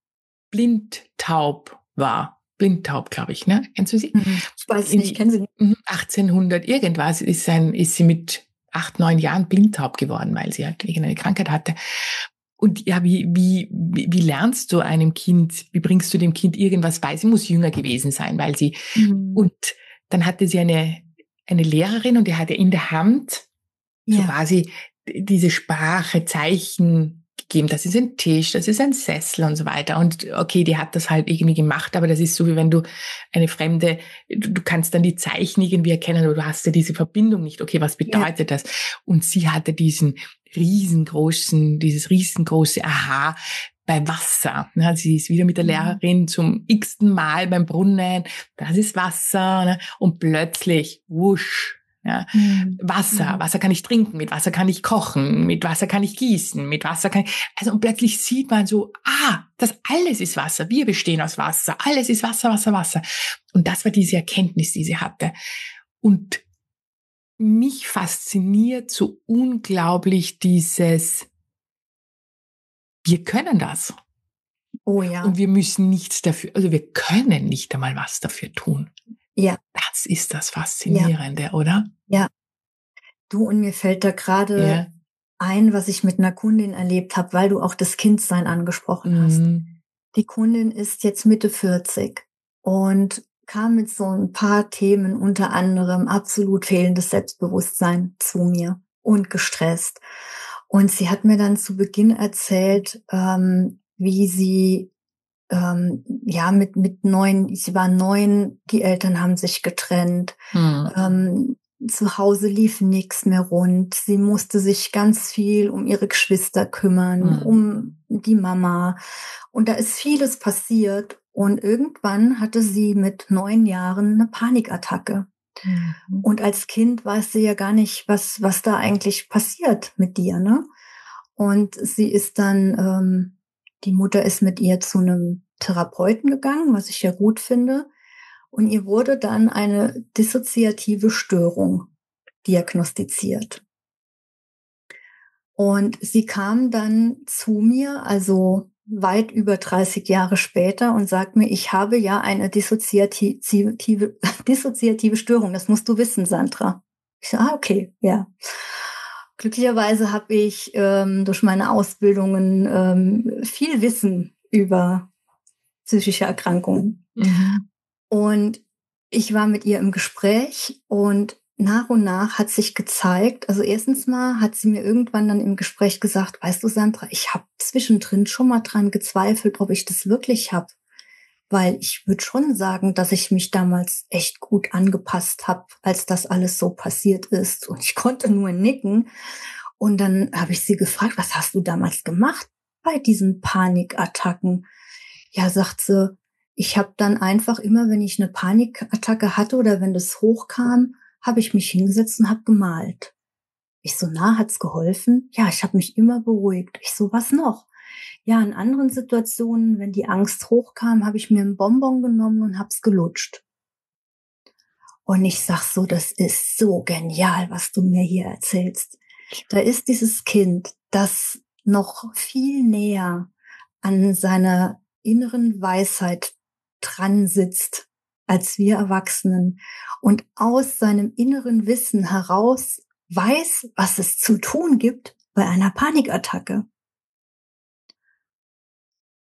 blindtaub war. Blindtaub, glaube ich, ne? Kennst du sie? Mhm. Ich weiß nicht, In kennen Sie nicht? achtzehnhundert irgendwas ist, ein, ist sie mit acht, neun Jahren blindtaub geworden, weil sie halt irgendeine Krankheit hatte. Und ja, wie, wie, wie, wie lernst du einem Kind, wie bringst du dem Kind irgendwas bei? Sie muss jünger gewesen sein, weil sie, Mhm. und dann hatte sie eine, eine Lehrerin und die hatte in der Hand so Ja. quasi diese Sprache, Zeichen gegeben. Das ist ein Tisch, das ist ein Sessel und so weiter. Und okay, die hat das halt irgendwie gemacht, aber das ist so, wie wenn du eine fremde, du, du kannst dann die Zeichen irgendwie erkennen, aber du hast ja diese Verbindung nicht. Okay, was Ja. bedeutet das? Und sie hatte diesen riesengroßen, dieses riesengroße Aha bei Wasser. Ja, sie ist wieder mit der Mhm. Lehrerin zum x-ten Mal beim Brunnen. Das ist Wasser. Ne? Und plötzlich, wusch, ja, Mhm. Wasser, Mhm. Wasser kann ich trinken, mit Wasser kann ich kochen, mit Wasser kann ich gießen, mit Wasser kann ich, also und plötzlich sieht man so, ah, das alles ist Wasser, wir bestehen aus Wasser, alles ist Wasser, Wasser, Wasser. Und das war diese Erkenntnis, die sie hatte. Und mich fasziniert so unglaublich dieses, wir können das. Oh ja. Und wir müssen nichts dafür, also wir können nicht einmal was dafür tun. Ja. Das ist das Ja. Faszinierende, oder? Ja. Du, und mir fällt da gerade Ja. ein, was ich mit einer Kundin erlebt habe, weil du auch das Kindsein angesprochen hast. Mhm. Die Kundin ist jetzt Mitte vierzig und kam mit so ein paar Themen, unter anderem absolut fehlendes Selbstbewusstsein, zu mir und gestresst. Und sie hat mir dann zu Beginn erzählt, ähm, wie sie ähm, ja mit mit neun, sie war neun, die Eltern haben sich getrennt. Mhm. Ähm, zu Hause lief nichts mehr rund. Sie musste sich ganz viel um ihre Geschwister kümmern, Mhm. um die Mama. Und da ist vieles passiert. Und irgendwann hatte sie mit neun Jahren eine Panikattacke. Mhm. Und als Kind weiß sie ja gar nicht, was, was da eigentlich passiert mit dir, ne? Und sie ist dann, ähm, die Mutter ist mit ihr zu einem Therapeuten gegangen, was ich ja gut finde. Und ihr wurde dann eine dissoziative Störung diagnostiziert. Und sie kam dann zu mir, also weit über dreißig Jahre später, und sagt mir, ich habe ja eine dissoziative, dissoziative Störung. Das musst du wissen, Sandra. Ich so, ah, okay, ja. Glücklicherweise habe ich ähm, durch meine Ausbildungen ähm, viel Wissen über psychische Erkrankungen. Mhm. Und ich war mit ihr im Gespräch und nach und nach hat sich gezeigt, also erstens mal hat sie mir irgendwann dann im Gespräch gesagt, weißt du, Sandra, ich habe zwischendrin schon mal dran gezweifelt, ob ich das wirklich habe. Weil ich würde schon sagen, dass ich mich damals echt gut angepasst habe, als das alles so passiert ist. Und ich konnte nur nicken. Und dann habe ich sie gefragt, was hast du damals gemacht bei diesen Panikattacken? Ja, sagt sie, ich habe dann einfach immer, wenn ich eine Panikattacke hatte oder wenn das hochkam, habe ich mich hingesetzt und habe gemalt. Ich so, na, hat's geholfen? Ja, ich habe mich immer beruhigt. Ich so, was noch? Ja, in anderen Situationen, wenn die Angst hochkam, habe ich mir ein Bonbon genommen und hab's gelutscht. Und ich sag so, das ist so genial, was du mir hier erzählst. Da ist dieses Kind, das noch viel näher an seiner inneren Weisheit dran sitzt als wir Erwachsenen und aus seinem inneren Wissen heraus weiß, was es zu tun gibt bei einer Panikattacke.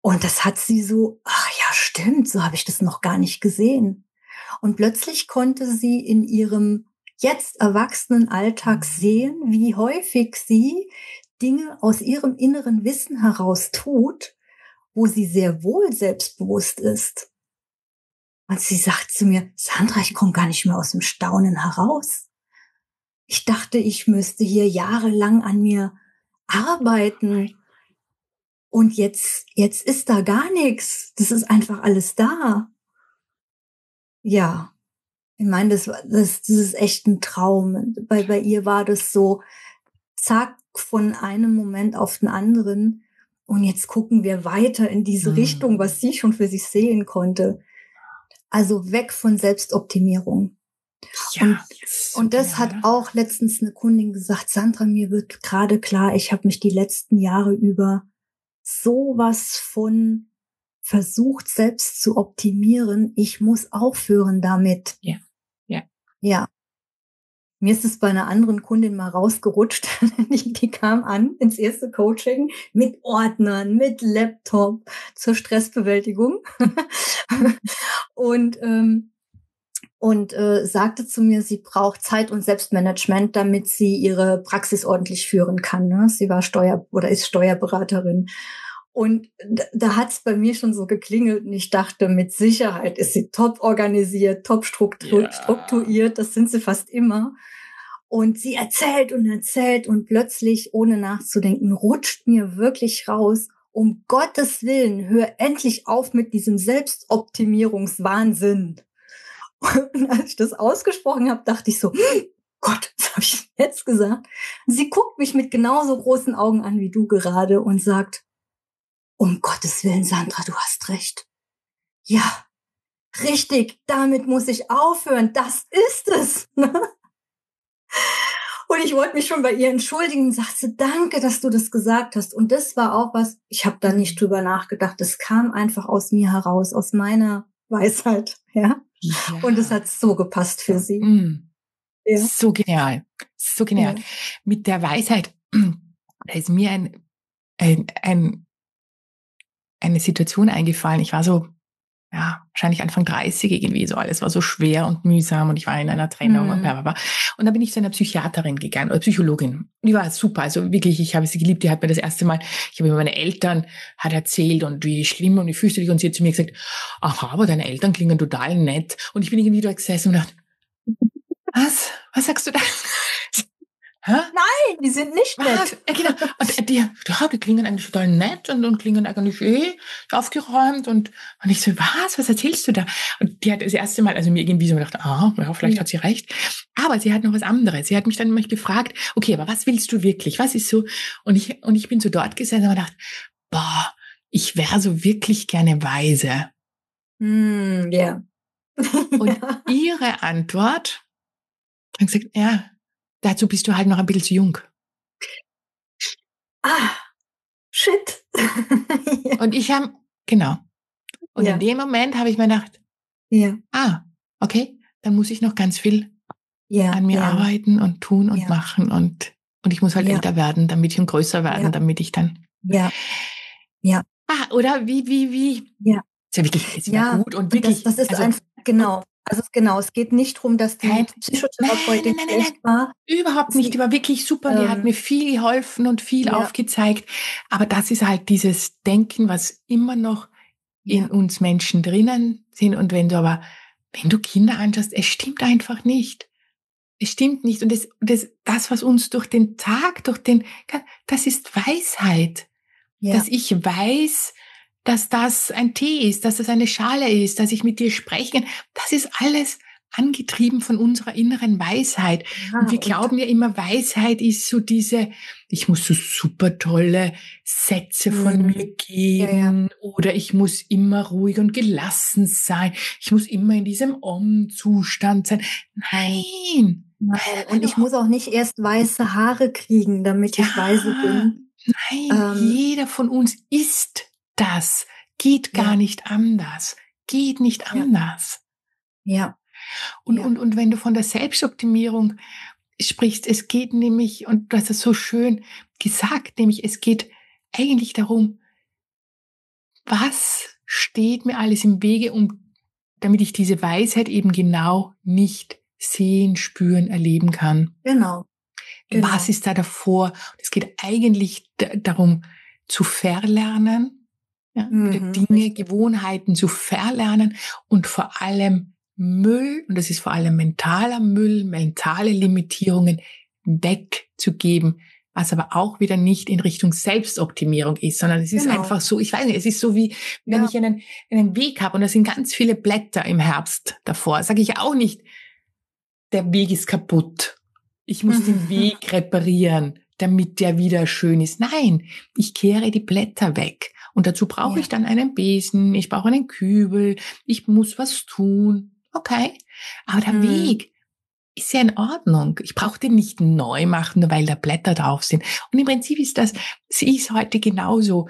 Und das hat sie so, ach ja, stimmt, so habe ich das noch gar nicht gesehen. Und plötzlich konnte sie in ihrem jetzt erwachsenen Alltag sehen, wie häufig sie Dinge aus ihrem inneren Wissen heraus tut, wo sie sehr wohl selbstbewusst ist. Und sie sagt zu mir, Sandra, ich komme gar nicht mehr aus dem Staunen heraus. Ich dachte, ich müsste hier jahrelang an mir arbeiten. Und jetzt, jetzt ist da gar nichts. Das ist einfach alles da. Ja, ich meine, das, war- das, das ist echt ein Traum. Bei, bei ihr war das so, zack, von einem Moment auf den anderen. Und jetzt gucken wir weiter in diese Richtung, was sie schon für sich sehen konnte. Also weg von Selbstoptimierung. Ja, und, so und das genial. hat auch letztens eine Kundin gesagt, Sandra, mir wird gerade klar, ich habe mich die letzten Jahre über sowas von versucht, selbst zu optimieren. Ich muss aufhören damit. Ja, ja. Ja. Mir ist es bei einer anderen Kundin mal rausgerutscht. Die, die kam an ins erste Coaching mit Ordnern, mit Laptop zur Stressbewältigung und ähm, und äh, sagte zu mir, sie braucht Zeit und Selbstmanagement, damit sie ihre Praxis ordentlich führen kann. Ne? Sie war Steuer- oder ist Steuerberaterin. Und da, da hat es bei mir schon so geklingelt und ich dachte, mit Sicherheit ist sie top organisiert, top struktur- Ja. strukturiert, das sind sie fast immer. Und sie erzählt und erzählt und plötzlich, ohne nachzudenken, rutscht mir wirklich raus, um Gottes Willen, hör endlich auf mit diesem Selbstoptimierungswahnsinn. Und als ich das ausgesprochen habe, dachte ich so, Gott, was habe ich jetzt gesagt? Sie guckt mich mit genauso großen Augen an wie du gerade und sagt, um Gottes Willen, Sandra, du hast recht. Ja, richtig, damit muss ich aufhören. Das ist es. Und ich wollte mich schon bei ihr entschuldigen und sagte, danke, dass du das gesagt hast. Und das war auch was, ich habe da nicht drüber nachgedacht. Das kam einfach aus mir heraus, aus meiner Weisheit. Ja. Ja. Und es hat so gepasst für sie. Mm. Ja. So genial. So genial. Ja. Mit der Weisheit, da ist mir ein, ein, ein, eine Situation eingefallen. Ich war so, ja, wahrscheinlich Anfang dreißig irgendwie so. Alles war so schwer und mühsam und ich war in einer Trennung und Mhm. bla, bla, bla. Und dann bin ich zu einer Psychiaterin gegangen oder Psychologin. Die war super. Also wirklich, ich habe sie geliebt. Die hat mir das erste Mal, ich habe mir meine Eltern hat erzählt und wie schlimm und wie fürchterlich und sie hat zu mir gesagt, aha, aber deine Eltern klingen total nett. Und ich bin irgendwie da gesessen und dachte, was? Was sagst du da? Hä? Nein, die sind nicht Was? nett. Ja, genau. Und die, ja, die klingen eigentlich total nett und, und klingen eigentlich eh aufgeräumt und, und ich so, was? Was erzählst du da? Und die hat das erste Mal, also mir irgendwie so gedacht, ah, ja, vielleicht Ja. hat sie recht. Aber sie hat noch was anderes. Sie hat mich dann immer gefragt, okay, aber was willst du wirklich? Was ist so? Und ich, und ich bin so dort gesessen und habe gedacht, boah, ich wäre so wirklich gerne weise. Mm, yeah. Und Ja. ihre Antwort, hat gesagt, ja, dazu bist du halt noch ein bisschen zu jung. Ah, shit. Ja. Und ich habe, genau. Und Ja. in dem Moment habe ich mir gedacht, Ja. ah, okay, dann muss ich noch ganz viel Ja. an mir Ja. arbeiten und tun und Ja. machen und, und ich muss halt Ja. älter werden, damit ich und größer werden, Ja. damit ich dann, Ja. Ja. ah, oder wie, wie, wie, Ja. ist ja wirklich, ist ja Ja. gut und Und das, wirklich, das ist also, einfach, genau. Also genau, es geht nicht darum, dass die kein, nein, Psychotherapeutin nein, nein, nein, schlecht nein, war. überhaupt nicht, die Sie, war wirklich super und die hat ähm, mir viel geholfen und viel ja, aufgezeigt, aber das ist halt dieses Denken, was immer noch in ja, uns Menschen drinnen sind und wenn du aber, wenn du Kinder anschaust, es stimmt einfach nicht. Es stimmt nicht. Und das, das, das, was uns durch den Tag, durch den, das ist Weisheit. ja, Dass ich weiß, dass das ein Tee ist, dass das eine Schale ist, dass ich mit dir sprechen kann. Das ist alles angetrieben von unserer inneren Weisheit. Und ja, wir und, glauben ja immer, Weisheit ist so diese, ich muss so super tolle Sätze von mm, mir ja, ja, geben oder ich muss immer ruhig und gelassen sein. Ich muss immer in diesem Om-Zustand sein. Nein! nein. Und Nein, ich muss auch nicht erst weiße Haare kriegen, damit ich weise ja, bin. nein, Ähm, jeder von uns ist das. Geht gar ja, nicht anders. Geht nicht ja, anders. ja, Und, ja, und, und wenn du von der Selbstoptimierung sprichst, es geht nämlich, und du hast es so schön gesagt, nämlich es geht eigentlich darum, was steht mir alles im Wege, um, damit ich diese Weisheit eben genau nicht sehen, spüren, erleben kann. Genau. Genau. Was ist da davor? Es geht eigentlich d- darum, zu verlernen, ja, Mhm, wieder Dinge, richtig. Gewohnheiten zu verlernen und vor allem Müll, und das ist vor allem mentaler Müll, mentale Limitierungen wegzugeben, was aber auch wieder nicht in Richtung Selbstoptimierung ist, sondern es ist Genau. einfach so, ich weiß nicht, es ist so wie, wenn Ja. ich einen, einen Weg habe und da sind ganz viele Blätter im Herbst davor, sage ich auch nicht, der Weg ist kaputt. Ich muss den Weg reparieren, damit der wieder schön ist. Nein, ich kehre die Blätter weg. Und dazu brauche Ja. ich dann einen Besen, ich brauche einen Kübel, ich muss was tun. Okay, aber der Mhm. Weg ist ja in Ordnung. Ich brauche den nicht neu machen, nur weil da Blätter drauf sind. Und im Prinzip ist das, sehe ich es heute genauso.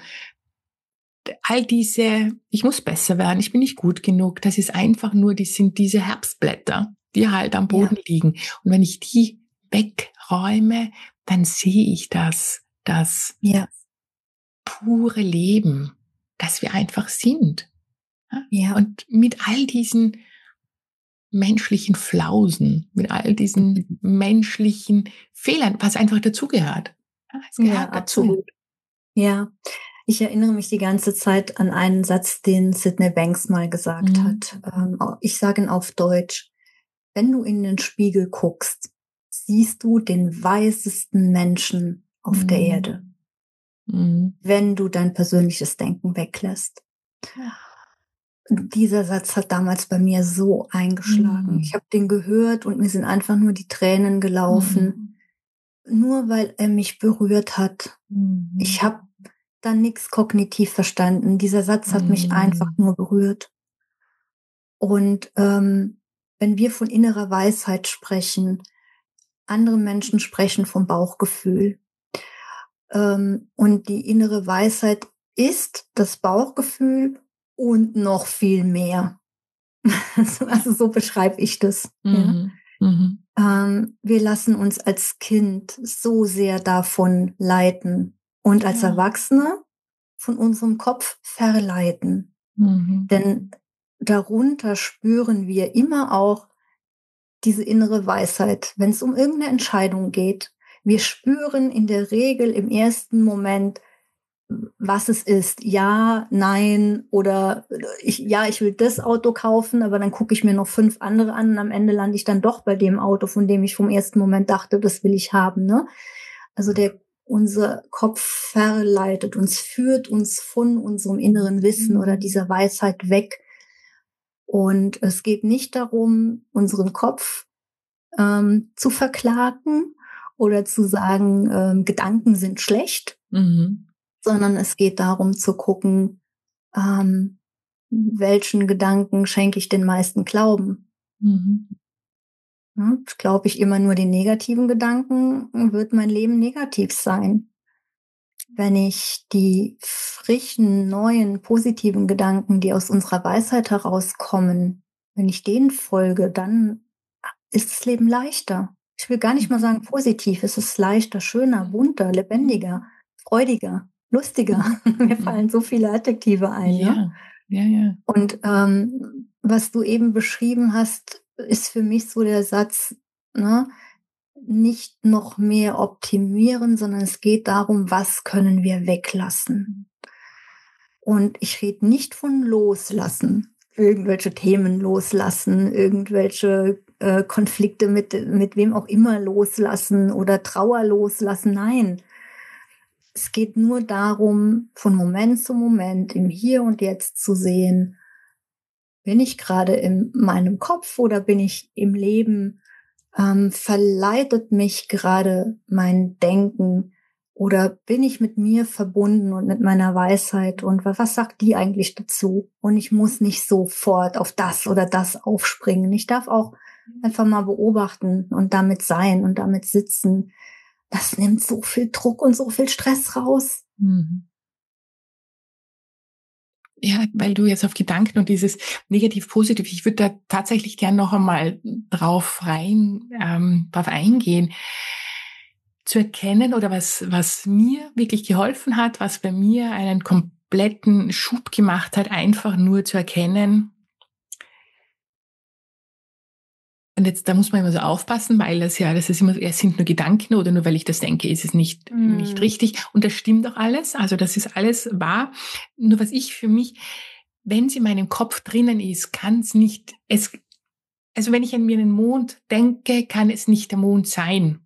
All diese, ich muss besser werden, ich bin nicht gut genug, das ist einfach nur, die sind diese Herbstblätter, die halt am Boden Ja. liegen. Und wenn ich die wegräume, dann sehe ich das, das Ja. pure Leben, das wir einfach sind. Ja? Ja. Und mit all diesen menschlichen Flausen, mit all diesen menschlichen Fehlern, was einfach dazugehört. Ja, es gehört Ja, dazu. absolut. Ja, ich erinnere mich die ganze Zeit an einen Satz, den Sydney Banks mal gesagt Mhm. hat. Ähm, Ich sage ihn auf Deutsch. Wenn du in den Spiegel guckst, siehst du den weisesten Menschen auf der Mhm. Erde, Mhm. wenn du dein persönliches Denken weglässt. Dieser Satz hat damals bei mir so eingeschlagen. Mhm. Ich habe den gehört und mir sind einfach nur die Tränen gelaufen, nur weil er mich berührt hat. Mhm. Ich habe dann nichts kognitiv verstanden. Dieser Satz hat mich einfach Mhm. nur berührt. Und ähm, wenn wir von innerer Weisheit sprechen, andere Menschen sprechen vom Bauchgefühl. Ähm, und die innere Weisheit ist das Bauchgefühl und noch viel mehr. Also so beschreibe ich das. Ja. Mhm. Mhm. Ähm, wir lassen uns als Kind so sehr davon leiten und als Ja. Erwachsene von unserem Kopf verleiten. Mhm. Denn darunter spüren wir immer auch diese innere Weisheit, wenn es um irgendeine Entscheidung geht. Wir spüren in der Regel im ersten Moment, was es ist. Ja, nein oder ich, ja, ich will das Auto kaufen, aber dann gucke ich mir noch fünf andere an und am Ende lande ich dann doch bei dem Auto, von dem ich vom ersten Moment dachte, das will ich haben. Ne? Also der unser Kopf verleitet uns, führt uns von unserem inneren Wissen oder dieser Weisheit weg. Und es geht nicht darum, unseren Kopf ähm, zu verklagen oder zu sagen, ähm, Gedanken sind schlecht, Mhm. sondern es geht darum zu gucken, ähm, welchen Gedanken schenke ich den meisten Glauben. Mhm. Ja, glaube ich immer nur den negativen Gedanken, wird mein Leben negativ sein. Wenn ich die frischen, neuen, positiven Gedanken, die aus unserer Weisheit herauskommen, wenn ich denen folge, dann ist das Leben leichter. Ich will gar nicht mal sagen positiv, es ist leichter, schöner, bunter, lebendiger, freudiger, lustiger. Mir fallen so viele Adjektive ein. Ne? Ja, ja, ja. Und ähm, was du eben beschrieben hast, ist für mich so der Satz, ne? Nicht noch mehr optimieren, sondern es geht darum, was können wir weglassen. Und ich rede nicht von loslassen, irgendwelche Themen loslassen, irgendwelche äh, Konflikte mit, mit wem auch immer loslassen oder Trauer loslassen. Nein, es geht nur darum, von Moment zu Moment im Hier und Jetzt zu sehen, bin ich gerade in meinem Kopf oder bin ich im Leben? Ähm, verleitet mich gerade mein Denken oder bin ich mit mir verbunden und mit meiner Weisheit und was, was sagt die eigentlich dazu? Und ich muss nicht sofort auf das oder das aufspringen. Ich darf auch einfach mal beobachten und damit sein und damit sitzen. Das nimmt so viel Druck und so viel Stress raus. Mhm. Ja, weil du jetzt auf Gedanken und dieses negativ-positiv, ich würde da tatsächlich gern noch einmal drauf rein, ähm, drauf eingehen, zu erkennen oder was, was mir wirklich geholfen hat, was bei mir einen kom kompletten Schub gemacht hat, einfach nur zu erkennen. Und jetzt, da muss man immer so aufpassen, weil das ja, das ist immer, es sind nur Gedanken oder nur weil ich das denke, ist es nicht, mm. nicht richtig. Und das stimmt auch alles. Also das ist alles wahr. Nur was ich für mich, wenn es in meinem Kopf drinnen ist, kann es nicht, es, also wenn ich an mir einen Mond denke, kann es nicht der Mond sein.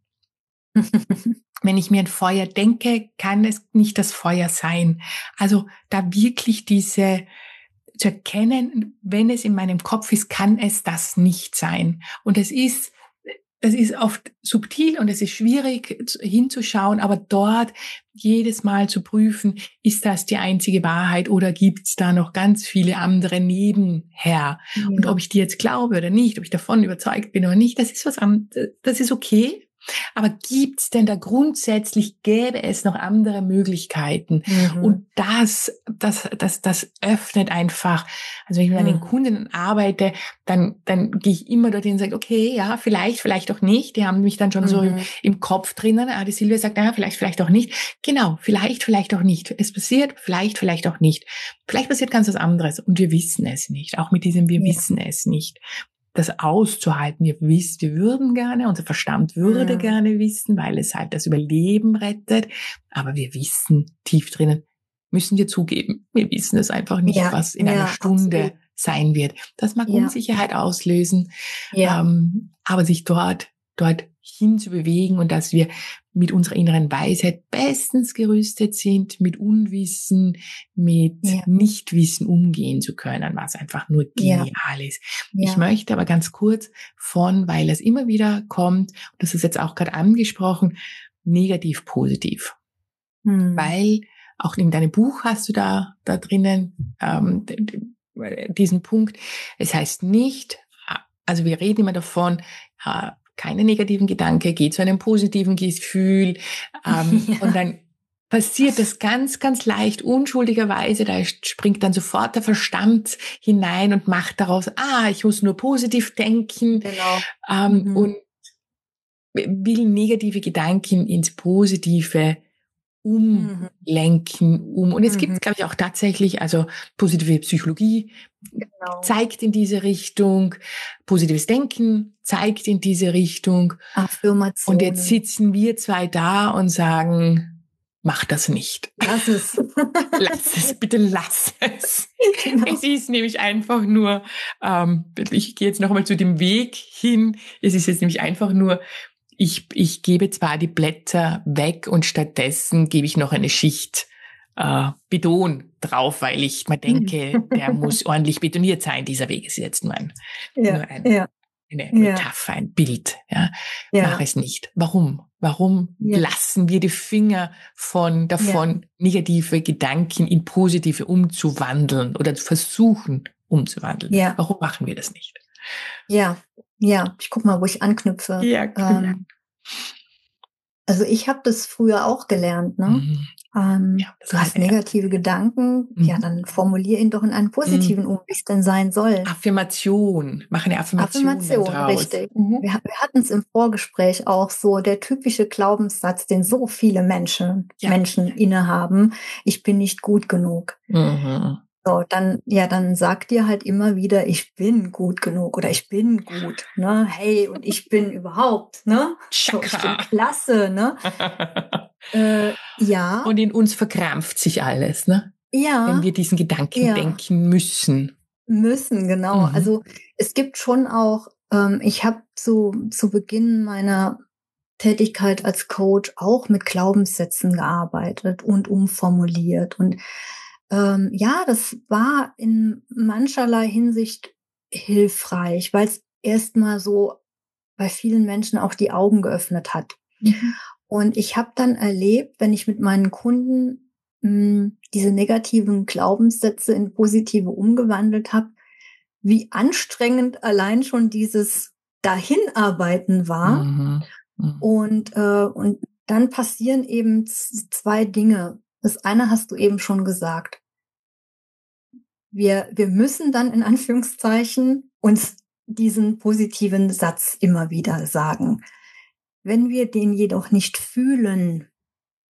Wenn ich mir ein Feuer denke, kann es nicht das Feuer sein. Also da wirklich diese, zu erkennen, wenn es in meinem Kopf ist, kann es das nicht sein. Und es ist, es ist oft subtil und es ist schwierig hinzuschauen, aber dort jedes Mal zu prüfen, ist das die einzige Wahrheit oder gibt es da noch ganz viele andere nebenher? Ja. Und ob ich die jetzt glaube oder nicht, ob ich davon überzeugt bin oder nicht, das ist was anderes, das ist okay. Aber gibt's denn da grundsätzlich, gäbe es noch andere Möglichkeiten? Mhm. Und das, das, das, das öffnet einfach, also wenn ich mit mhm. meinen Kunden arbeite, dann, dann gehe ich immer dorthin und sage, okay, ja, vielleicht, vielleicht auch nicht. Die haben mich dann schon mhm. so im, im Kopf drinnen. Ah, die Silvia sagt, naja, vielleicht, vielleicht auch nicht. Genau, vielleicht, vielleicht auch nicht. Es passiert, vielleicht, vielleicht auch nicht. Vielleicht passiert ganz was anderes und wir wissen es nicht. Auch mit diesem, wir ja. wissen es nicht. Das auszuhalten. Wir wissen, wir würden gerne, unser Verstand würde mhm. gerne wissen, weil es halt das Überleben rettet. Aber wir wissen tief drinnen, müssen wir zugeben, wir wissen es einfach nicht, ja. was in ja, einer Stunde absolut. sein wird. Das mag ja. Unsicherheit auslösen, ja. ähm, aber sich dort, dort hinzubewegen und dass wir mit unserer inneren Weisheit bestens gerüstet sind, mit Unwissen, mit ja. Nichtwissen umgehen zu können, was einfach nur genial ja. ist. Ja. Ich möchte aber ganz kurz von, weil es immer wieder kommt, und das ist jetzt auch gerade angesprochen, negativ, positiv. Hm. Weil auch in deinem Buch hast du da, da drinnen ähm, diesen Punkt, es heißt nicht, also wir reden immer davon, äh, keine negativen Gedanken, geh zu einem positiven Gefühl ähm, ja. und dann passiert das ganz, ganz leicht, unschuldigerweise, da springt dann sofort der Verstand hinein und macht daraus, ah, ich muss nur positiv denken genau. ähm, mhm. und will negative Gedanken ins Positive umlenken, um. Und es mhm. gibt, glaube ich, auch tatsächlich, also positive Psychologie genau. zeigt in diese Richtung, positives Denken zeigt in diese Richtung. Affirmationen. Und jetzt sitzen wir zwei da und sagen, mach das nicht. Lass es. Lass es, bitte lass es. Genau. Es ist nämlich einfach nur, ähm, ich gehe jetzt noch einmal zu dem Weg hin, es ist jetzt nämlich einfach nur, Ich, ich gebe zwar die Blätter weg und stattdessen gebe ich noch eine Schicht äh, Beton drauf, weil ich mir denke, der muss ordentlich betoniert sein. Dieser Weg ist jetzt nur ein, ja, nur ein ja, eine Metapher, ja. ein Bild. Ja. ja. Mach es nicht. Warum? Warum ja. lassen wir die Finger von davon, ja. negative Gedanken in positive umzuwandeln oder versuchen umzuwandeln? Ja. Warum machen wir das nicht? Ja, ja, ich guck mal, wo ich anknüpfe. Ja, ähm, also ich habe das früher auch gelernt, ne? Mhm. Ähm, ja, du hast negative ja. Gedanken, mhm. ja, dann formulier ihn doch in einen positiven mhm. um, wie es denn sein soll. Affirmation, mach eine Affirmation, Affirmation draus. Richtig. Mhm. Wir, wir hatten es im Vorgespräch auch so, der typische Glaubenssatz, den so viele Menschen, ja. Menschen innehaben, ich bin nicht gut genug. Mhm. So, dann, ja, dann sag dir halt immer wieder, ich bin gut genug oder ich bin gut, ne? Hey, und ich bin überhaupt, ne? So, ich bin klasse, ne? äh, ja. Und in uns verkrampft sich alles, ne? Ja. Wenn wir diesen Gedanken ja. denken müssen. Müssen, genau. Mhm. Also es gibt schon auch, ähm, ich habe zu, zu Beginn meiner Tätigkeit als Coach auch mit Glaubenssätzen gearbeitet und umformuliert und Ähm, ja, das war in mancherlei Hinsicht hilfreich, weil es erstmal so bei vielen Menschen auch die Augen geöffnet hat. Mhm. Und ich habe dann erlebt, wenn ich mit meinen Kunden mh, diese negativen Glaubenssätze in positive umgewandelt habe, wie anstrengend allein schon dieses Dahinarbeiten war. Mhm. Mhm. Und, äh, und dann passieren eben z- zwei Dinge. Das eine hast du eben schon gesagt. Wir, wir müssen dann in Anführungszeichen uns diesen positiven Satz immer wieder sagen. Wenn wir den jedoch nicht fühlen,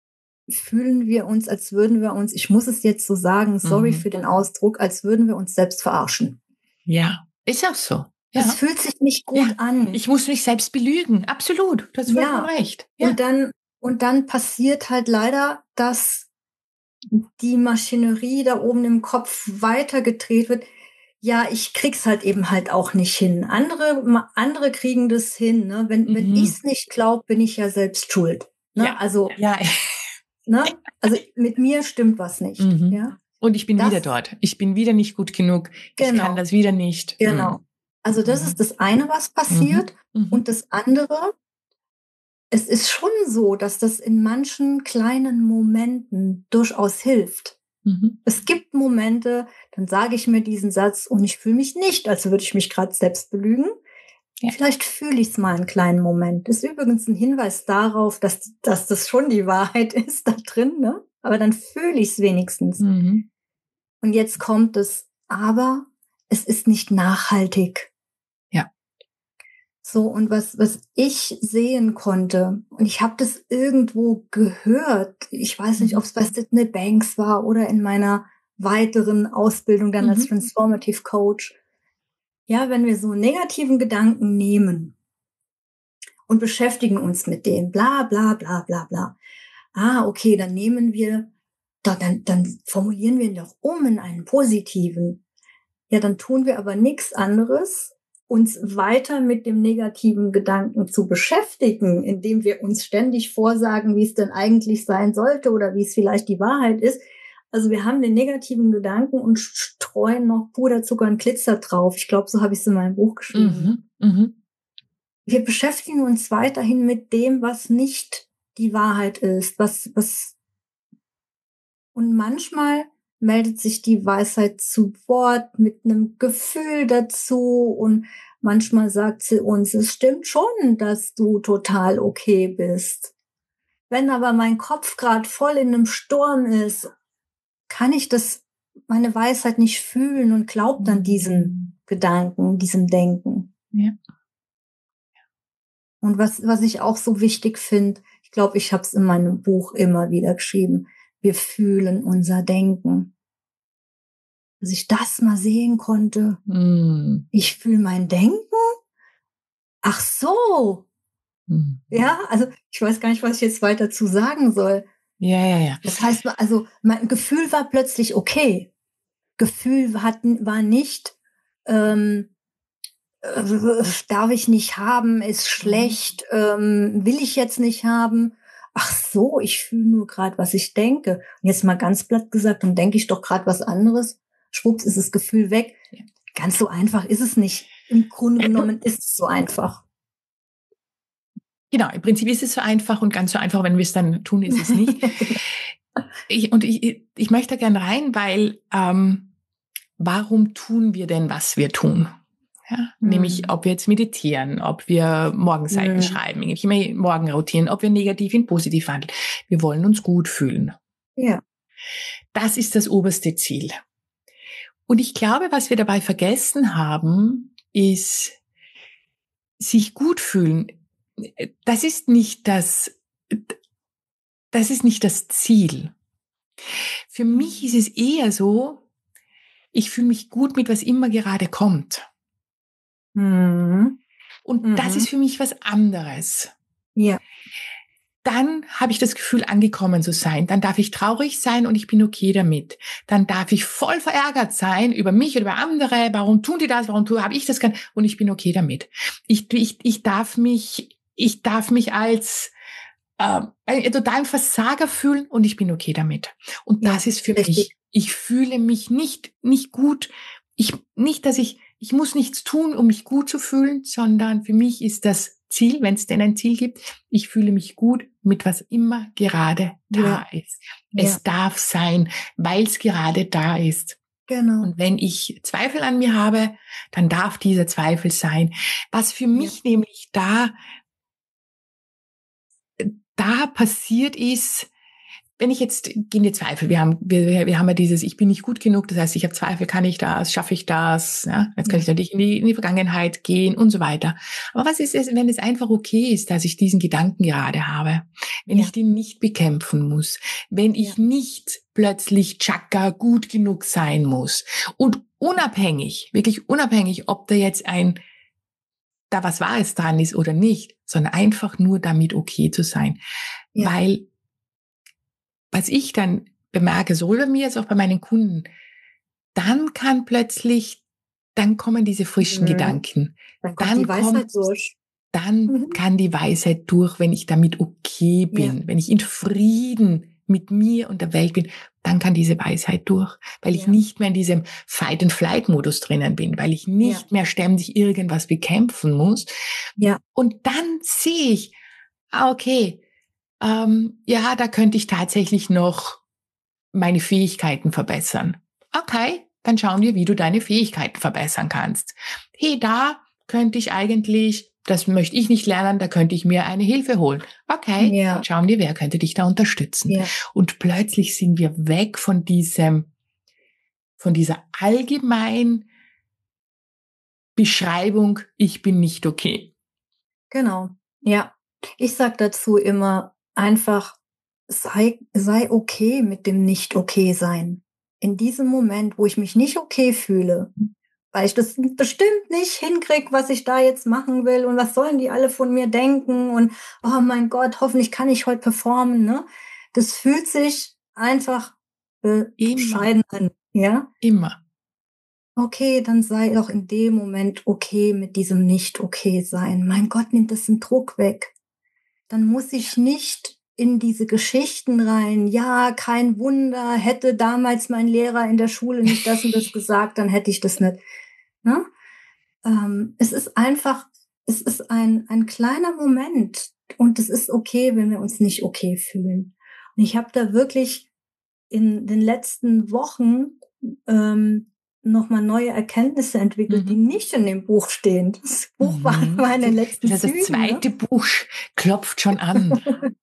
fühlen wir uns, als würden wir uns, ich muss es jetzt so sagen, sorry Mhm. für den Ausdruck, als würden wir uns selbst verarschen. Ja, ist auch so. Es Ja. fühlt sich nicht gut Ja. an. Ich muss mich selbst belügen. Absolut. Du hast vollkommen Ja. recht. Ja. Und dann, und dann passiert halt leider, dass die Maschinerie da oben im Kopf weitergedreht wird. Ja, ich krieg's halt eben halt auch nicht hin. Andere, ma- andere kriegen das hin. Ne? Wenn, Mhm. wenn ich's nicht glaube, bin ich ja selbst schuld. Ne? Ja. Also, Ja. ne? Also mit mir stimmt was nicht. Mhm. Ja? Und ich bin Das- wieder dort. Ich bin wieder nicht gut genug. Ich Genau. kann das wieder nicht. Genau. Mhm. Also das Mhm. ist das eine, was passiert. Mhm. Und das andere, es ist schon so, dass das in manchen kleinen Momenten durchaus hilft. Mhm. Es gibt Momente, dann sage ich mir diesen Satz und ich fühle mich nicht, als würde ich mich gerade selbst belügen. Ja. Vielleicht fühle ich es mal einen kleinen Moment. Das ist übrigens ein Hinweis darauf, dass, dass das schon die Wahrheit ist da drin, ne? Aber dann fühle ich es wenigstens. Mhm. Und jetzt kommt es, aber es ist nicht nachhaltig. Ja. So, und was, was ich sehen konnte, und ich habe das irgendwo gehört, ich weiß nicht, Mhm. ob es bei Sydney Banks war oder in meiner weiteren Ausbildung dann als Mhm. Transformative Coach. Ja, wenn wir so negativen Gedanken nehmen und beschäftigen uns mit dem, bla bla bla bla bla. Ah, okay, dann nehmen wir, dann, dann, dann formulieren wir ihn doch um in einen positiven. Ja, dann tun wir aber nichts anderes, uns weiter mit dem negativen Gedanken zu beschäftigen, indem wir uns ständig vorsagen, wie es denn eigentlich sein sollte oder wie es vielleicht die Wahrheit ist. Also wir haben den negativen Gedanken und streuen noch Puderzucker und Glitzer drauf. Ich glaube, so habe ich es in meinem Buch geschrieben. Mhm. Mhm. Wir beschäftigen uns weiterhin mit dem, was nicht die Wahrheit ist, was, was, und manchmal meldet sich die Weisheit zu Wort mit einem Gefühl dazu und manchmal sagt sie uns, es stimmt schon, dass du total okay bist. Wenn aber mein Kopf gerade voll in einem Sturm ist, kann ich das, meine Weisheit nicht fühlen und glaubt an diesen Gedanken, diesem Denken. Ja. Und was, was ich auch so wichtig finde, ich glaube, ich habe es in meinem Buch immer wieder geschrieben, wir fühlen unser Denken. Dass ich das mal sehen konnte. Mhm. Ich fühle mein Denken? Ach so. Mhm. Ja, also ich weiß gar nicht, was ich jetzt weiter zu sagen soll. Ja, ja, ja. Das heißt, also mein Gefühl war plötzlich okay. Gefühl hatten, war nicht, ähm, äh, darf ich nicht haben, ist schlecht, ähm, will ich jetzt nicht haben. Ach so, ich fühle nur gerade, was ich denke. Und jetzt mal ganz platt gesagt, dann denke ich doch gerade was anderes. Schwupps ist das Gefühl weg. Ja. Ganz so einfach ist es nicht. Im Grunde genommen ist es so einfach. Genau, im Prinzip ist es so einfach und ganz so einfach, wenn wir es dann tun, ist es nicht. ich, und ich, ich möchte da gerne rein, weil ähm, warum tun wir denn, was wir tun? Ja, Hm. Nämlich, ob wir jetzt meditieren, ob wir Morgenseiten Hm. schreiben, irgendwelche Morgenroutinen, ob wir negativ in positiv handeln. Wir wollen uns gut fühlen. Ja. Das ist das oberste Ziel. Und ich glaube, was wir dabei vergessen haben, ist, sich gut fühlen. Das ist nicht das, das ist nicht das Ziel. Für mich ist es eher so, ich fühle mich gut mit was immer gerade kommt. Mhm. Und Mhm. das ist für mich was anderes. Ja. Dann habe ich das Gefühl, angekommen zu sein. Dann darf ich traurig sein und ich bin okay damit. Dann darf ich voll verärgert sein über mich oder über andere. Warum tun die das? Warum habe ich das? Und ich bin okay damit. Ich, ich, ich darf mich, ich darf mich als äh, einen totalen Versager fühlen und ich bin okay damit. Und das Ja, ist für richtig. mich, ich fühle mich nicht, nicht gut. Ich, nicht, dass ich, ich muss nichts tun, um mich gut zu fühlen, sondern für mich ist das Ziel, wenn es denn ein Ziel gibt, ich fühle mich gut mit was immer gerade da Ja. ist. Es Ja. darf sein, weil es gerade da ist. Genau. Und wenn ich Zweifel an mir habe, dann darf dieser Zweifel sein. Was für mich Ja. nämlich da, da passiert ist, wenn ich jetzt in die Zweifel, wir haben, wir, wir haben ja dieses, ich bin nicht gut genug, das heißt, ich habe Zweifel, kann ich das, schaffe ich das, ja, jetzt kann ich natürlich in die, in die Vergangenheit gehen und so weiter. Aber was ist es, wenn es einfach okay ist, dass ich diesen Gedanken gerade habe, wenn Ja. ich den nicht bekämpfen muss, wenn ich Ja. nicht plötzlich Chaka gut genug sein muss und unabhängig, wirklich unabhängig, ob da jetzt ein da was Wahres dran ist oder nicht, sondern einfach nur damit okay zu sein. Ja. Weil, was ich dann bemerke, sowohl bei mir als auch bei meinen Kunden, dann kann plötzlich, dann kommen diese frischen Mhm. Gedanken. Dann kommt die Dann kommt, Weisheit durch. dann Mhm. kann die Weisheit durch, wenn ich damit okay bin, Ja. wenn ich in Frieden mit mir und der Welt bin, dann kann diese Weisheit durch, weil ich Ja. nicht mehr in diesem Fight-and-Flight-Modus drinnen bin, weil ich nicht Ja. mehr ständig irgendwas bekämpfen muss. Ja. Und dann sehe ich, ah, okay, ähm, ja, da könnte ich tatsächlich noch meine Fähigkeiten verbessern. Okay, dann schauen wir, wie du deine Fähigkeiten verbessern kannst. Hey, da könnte ich eigentlich, das möchte ich nicht lernen, da könnte ich mir eine Hilfe holen. Okay, Ja. dann schauen wir, wer könnte dich da unterstützen. Ja. Und plötzlich sind wir weg von diesem, von dieser allgemeinen Beschreibung, ich bin nicht okay. Genau. Ja. Ich sag dazu immer einfach, sei, sei okay mit dem Nicht-Okay-Sein. In diesem Moment, wo ich mich nicht okay fühle, weil ich das bestimmt nicht hinkriege, was ich da jetzt machen will und was sollen die alle von mir denken und oh mein Gott, hoffentlich kann ich heute performen, ne? Das fühlt sich einfach Immer, bescheiden an, ja? immer. Okay, dann sei doch in dem Moment okay mit diesem Nicht-Okay-Sein. Mein Gott, nimmt das den Druck weg. Dann muss ich nicht in diese Geschichten rein. Ja, kein Wunder, hätte damals mein Lehrer in der Schule nicht das und das gesagt, dann hätte ich das nicht. Ne? Ähm, es ist einfach, es ist ein, ein kleiner Moment und es ist okay, wenn wir uns nicht okay fühlen. Und ich habe da wirklich in den letzten Wochen ähm, nochmal neue Erkenntnisse entwickelt, Mhm. die nicht in dem Buch stehen. Das Buch war, Mhm. war in den letzten Das heißt, das Zügen. Ne? zweite Buch klopft schon an.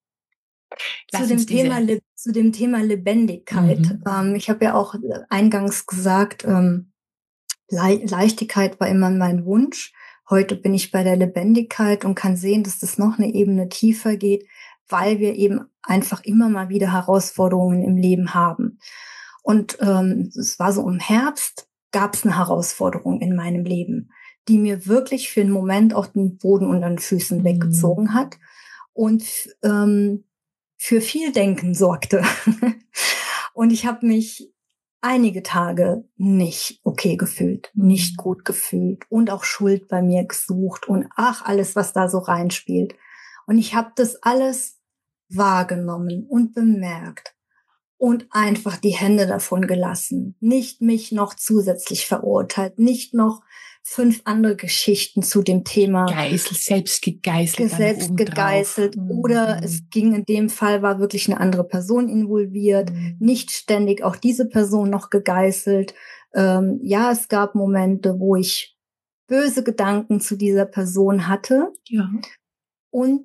Zu Lass dem uns diese. Thema, Le- zu dem Thema Lebendigkeit. Mhm. Ähm, ich habe ja auch eingangs gesagt, ähm, Le Leichtigkeit war immer mein Wunsch. Heute bin ich bei der Lebendigkeit und kann sehen, dass das noch eine Ebene tiefer geht, weil wir eben einfach immer mal wieder Herausforderungen im Leben haben. Und ähm, es war so im Herbst, gab es eine Herausforderung in meinem Leben, die mir wirklich für einen Moment auch den Boden unter den Füßen Mhm. weggezogen hat und ähm, für viel Denken sorgte. Und ich habe mich einige Tage nicht okay gefühlt, Mhm. nicht gut gefühlt und auch Schuld bei mir gesucht und ach, alles, was da so reinspielt. Und ich habe das alles wahrgenommen und bemerkt und einfach die Hände davon gelassen. Nicht mich noch zusätzlich verurteilt, nicht noch fünf andere Geschichten zu dem Thema Geißel, selbst gegeißelt, dann noch selbst oben gegeißelt drauf. oder Mhm. es ging in dem Fall, war wirklich eine andere Person involviert, Mhm. nicht ständig auch diese Person noch gegeißelt. Ähm, ja, es gab Momente, wo ich böse Gedanken zu dieser Person hatte Ja. und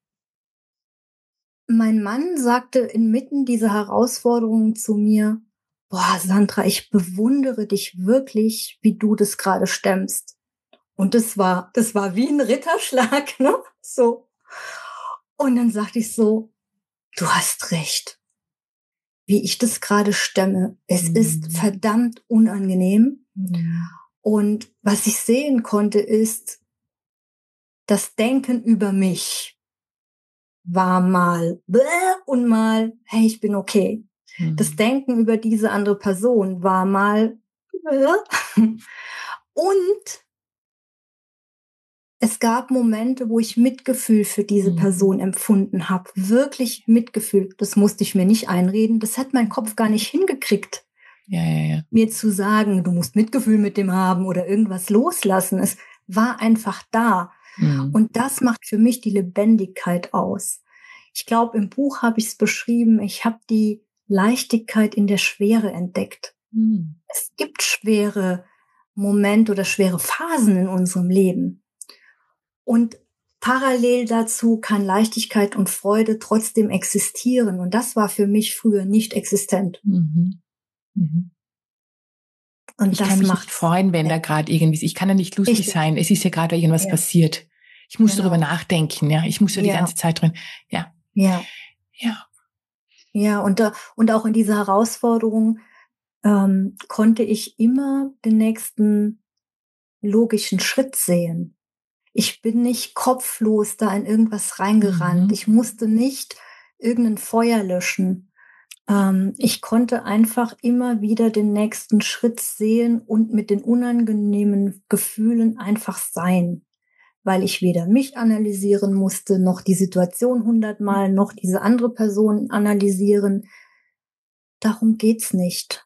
mein Mann sagte inmitten dieser Herausforderungen zu mir, boah, Sandra, ich bewundere dich wirklich, wie du das gerade stemmst. Und das war, das war wie ein Ritterschlag, ne? So. Und dann sagte ich so, du hast recht, wie ich das gerade stemme. Es Mhm. ist verdammt unangenehm. Mhm. Und was ich sehen konnte, ist, das Denken über mich war mal bäh und mal, hey, ich bin okay. Mhm. Das Denken über diese andere Person war mal bäh. Und es gab Momente, wo ich Mitgefühl für diese Mhm. Person empfunden habe. Wirklich Mitgefühl. Das musste ich mir nicht einreden. Das hat mein Kopf gar nicht hingekriegt, Ja, ja, ja. mir zu sagen, du musst Mitgefühl mit dem haben oder irgendwas loslassen. Es war einfach da. Mhm. Und das macht für mich die Lebendigkeit aus. Ich glaube, im Buch habe ich es beschrieben. Ich habe die Leichtigkeit in der Schwere entdeckt. Mhm. Es gibt schwere Momente oder schwere Phasen in unserem Leben. Und parallel dazu kann Leichtigkeit und Freude trotzdem existieren. Und das war für mich früher nicht existent. Mhm. Mhm. Und ich das kann mich nicht freuen, wenn ja. da gerade irgendwie, ich kann ja nicht lustig Richtig. sein, es ist ja gerade irgendwas ja. passiert. Ich muss genau. darüber nachdenken, ja. Ich muss ja die ja. ganze Zeit drin, ja. Ja. Ja. Ja, und da, und auch in dieser Herausforderung ähm, konnte ich immer den nächsten logischen Schritt sehen. Ich bin nicht kopflos da in irgendwas reingerannt. Mhm. Ich musste nicht irgendein Feuer löschen. Ähm, ich konnte einfach immer wieder den nächsten Schritt sehen und mit den unangenehmen Gefühlen einfach sein, weil ich weder mich analysieren musste, noch die Situation hundertmal, noch diese andere Person analysieren. Darum geht's nicht.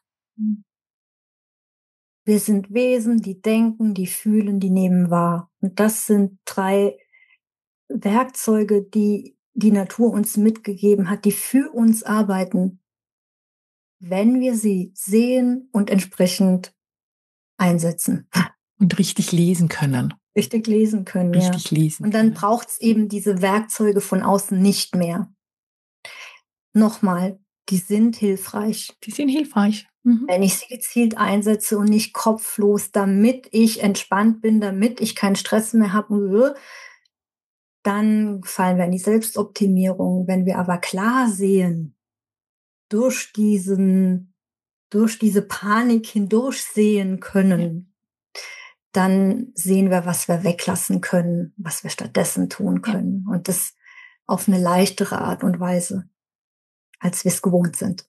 Wir sind Wesen, die denken, die fühlen, die nehmen wahr. Und das sind drei Werkzeuge, die die Natur uns mitgegeben hat, die für uns arbeiten, wenn wir sie sehen und entsprechend einsetzen. Und richtig lesen können. Richtig lesen können, richtig ja. lesen Und dann braucht es eben diese Werkzeuge von außen nicht mehr. Nochmal, die sind hilfreich. Die sind hilfreich. Mhm. Wenn ich sie gezielt einsetze und nicht kopflos, damit ich entspannt bin, damit ich keinen Stress mehr habe, dann fallen wir in die Selbstoptimierung. Wenn wir aber klar sehen, durch diesen, durch diese Panik hindurch sehen können, ja. dann sehen wir, was wir weglassen können, was wir stattdessen tun können. Ja. Und das auf eine leichtere Art und Weise, als wir es gewohnt sind.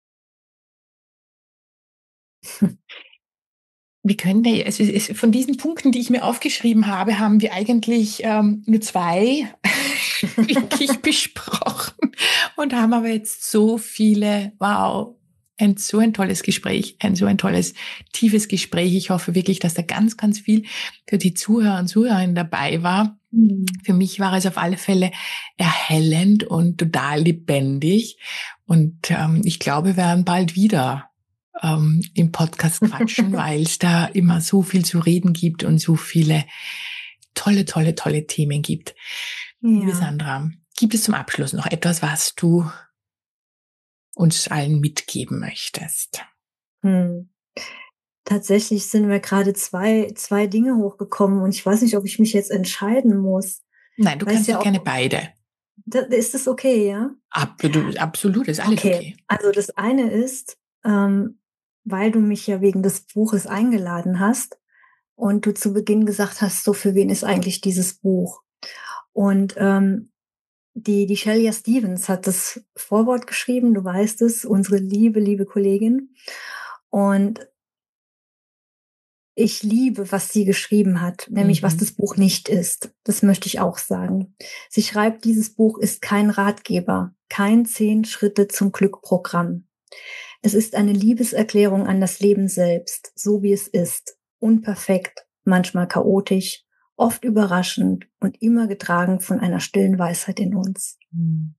Wir können ja, es ist, von diesen Punkten, die ich mir aufgeschrieben habe, haben wir eigentlich ähm, nur zwei wirklich besprochen und haben aber jetzt so viele, wow, ein so ein tolles Gespräch, ein so ein tolles, tiefes Gespräch. Ich hoffe wirklich, dass da ganz, ganz viel für die Zuhörer und Zuhörerinnen dabei war. Mhm. Für mich war es auf alle Fälle erhellend und total lebendig und ähm, ich glaube, wir werden bald wieder ähm, im Podcast quatschen, weil es da immer so viel zu reden gibt und so viele tolle, tolle, tolle Themen gibt. Ja. Liebe Sandra, gibt es zum Abschluss noch etwas, was du uns allen mitgeben möchtest? Hm. Tatsächlich sind mir gerade zwei, zwei Dinge hochgekommen und ich weiß nicht, ob ich mich jetzt entscheiden muss. Nein, du kannst ja auch gerne beide. Da, ist das okay, ja? Ab, du, absolut, ist alles okay. okay. Also das eine ist, ähm, weil du mich ja wegen des Buches eingeladen hast und du zu Beginn gesagt hast, so für wen ist eigentlich dieses Buch? Und ähm, die, die Shelia Stevens hat das Vorwort geschrieben, du weißt es, unsere liebe, liebe Kollegin. Und ich liebe, was sie geschrieben hat, nämlich mhm. was das Buch nicht ist. Das möchte ich auch sagen. Sie schreibt, dieses Buch ist kein Ratgeber, kein zehn Schritte zum Glück-Programm. Es ist eine Liebeserklärung an das Leben selbst, so wie es ist. Unperfekt, manchmal chaotisch, oft überraschend und immer getragen von einer stillen Weisheit in uns. Mhm.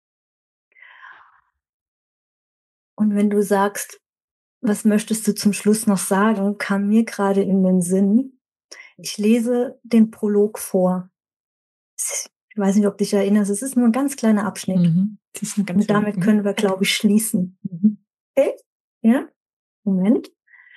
Und wenn du sagst, was möchtest du zum Schluss noch sagen, kam mir gerade in den Sinn. Ich lese den Prolog vor. Ich weiß nicht, ob du dich erinnerst, es ist nur ein ganz kleiner Abschnitt. Mhm. Das ist ein ganz Und damit können wir, glaube ich, schließen. Mhm. Okay? Ja? Moment.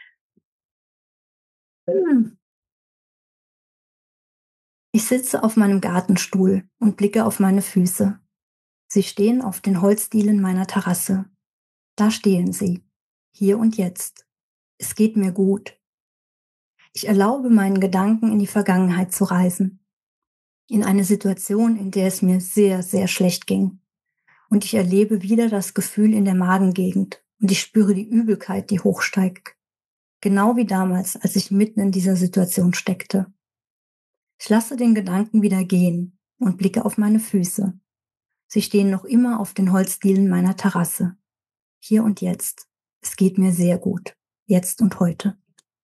Ich sitze auf meinem Gartenstuhl und blicke auf meine Füße. Sie stehen auf den Holzdielen meiner Terrasse. Da stehen sie. Hier und jetzt. Es geht mir gut. Ich erlaube meinen Gedanken, in die Vergangenheit zu reisen. In eine Situation, in der es mir sehr, sehr schlecht ging. Und ich erlebe wieder das Gefühl in der Magengegend. Und ich spüre die Übelkeit, die hochsteigt. Genau wie damals, als ich mitten in dieser Situation steckte. Ich lasse den Gedanken wieder gehen und blicke auf meine Füße. Sie stehen noch immer auf den Holzdielen meiner Terrasse. Hier und jetzt. Es geht mir sehr gut. Jetzt und heute.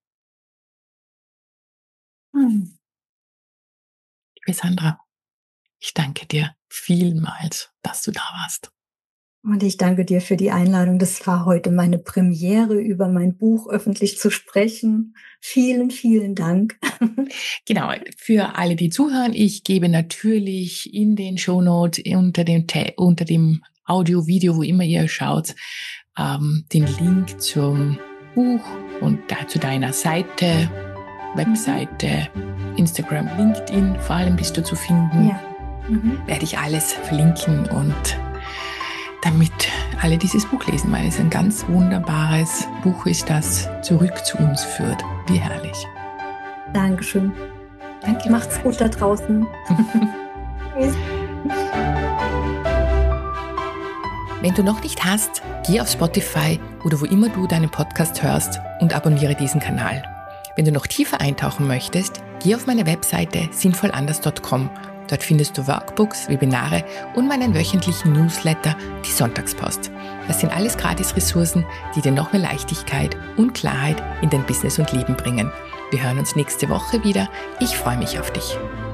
Hm. Liebe Sandra, ich danke dir vielmals, dass du da warst. Und ich danke dir für die Einladung. Das war heute meine Premiere, über mein Buch öffentlich zu sprechen. Vielen, vielen Dank. Genau, für alle, die zuhören, ich gebe natürlich in den Shownotes unter dem, unter dem Audio, Video, wo immer ihr schaut, ähm, den Link zum Buch und da zu deiner Seite, Webseite, Instagram, LinkedIn, vor allem bist du zu finden. Ja. Mhm. Werde ich alles verlinken und damit alle dieses Buch lesen, weil es ein ganz wunderbares Buch ist, das zurück zu uns führt. Wie herrlich. Dankeschön. Danke. Macht's gut da draußen. Tschüss. Wenn du noch nicht hast, geh auf Spotify oder wo immer du deinen Podcast hörst und abonniere diesen Kanal. Wenn du noch tiefer eintauchen möchtest, geh auf meine Webseite sinnvollanders punkt com. Dort findest du Workbooks, Webinare und meinen wöchentlichen Newsletter, die Sonntagspost. Das sind alles Gratis-Ressourcen, die dir noch mehr Leichtigkeit und Klarheit in dein Business und Leben bringen. Wir hören uns nächste Woche wieder. Ich freue mich auf dich.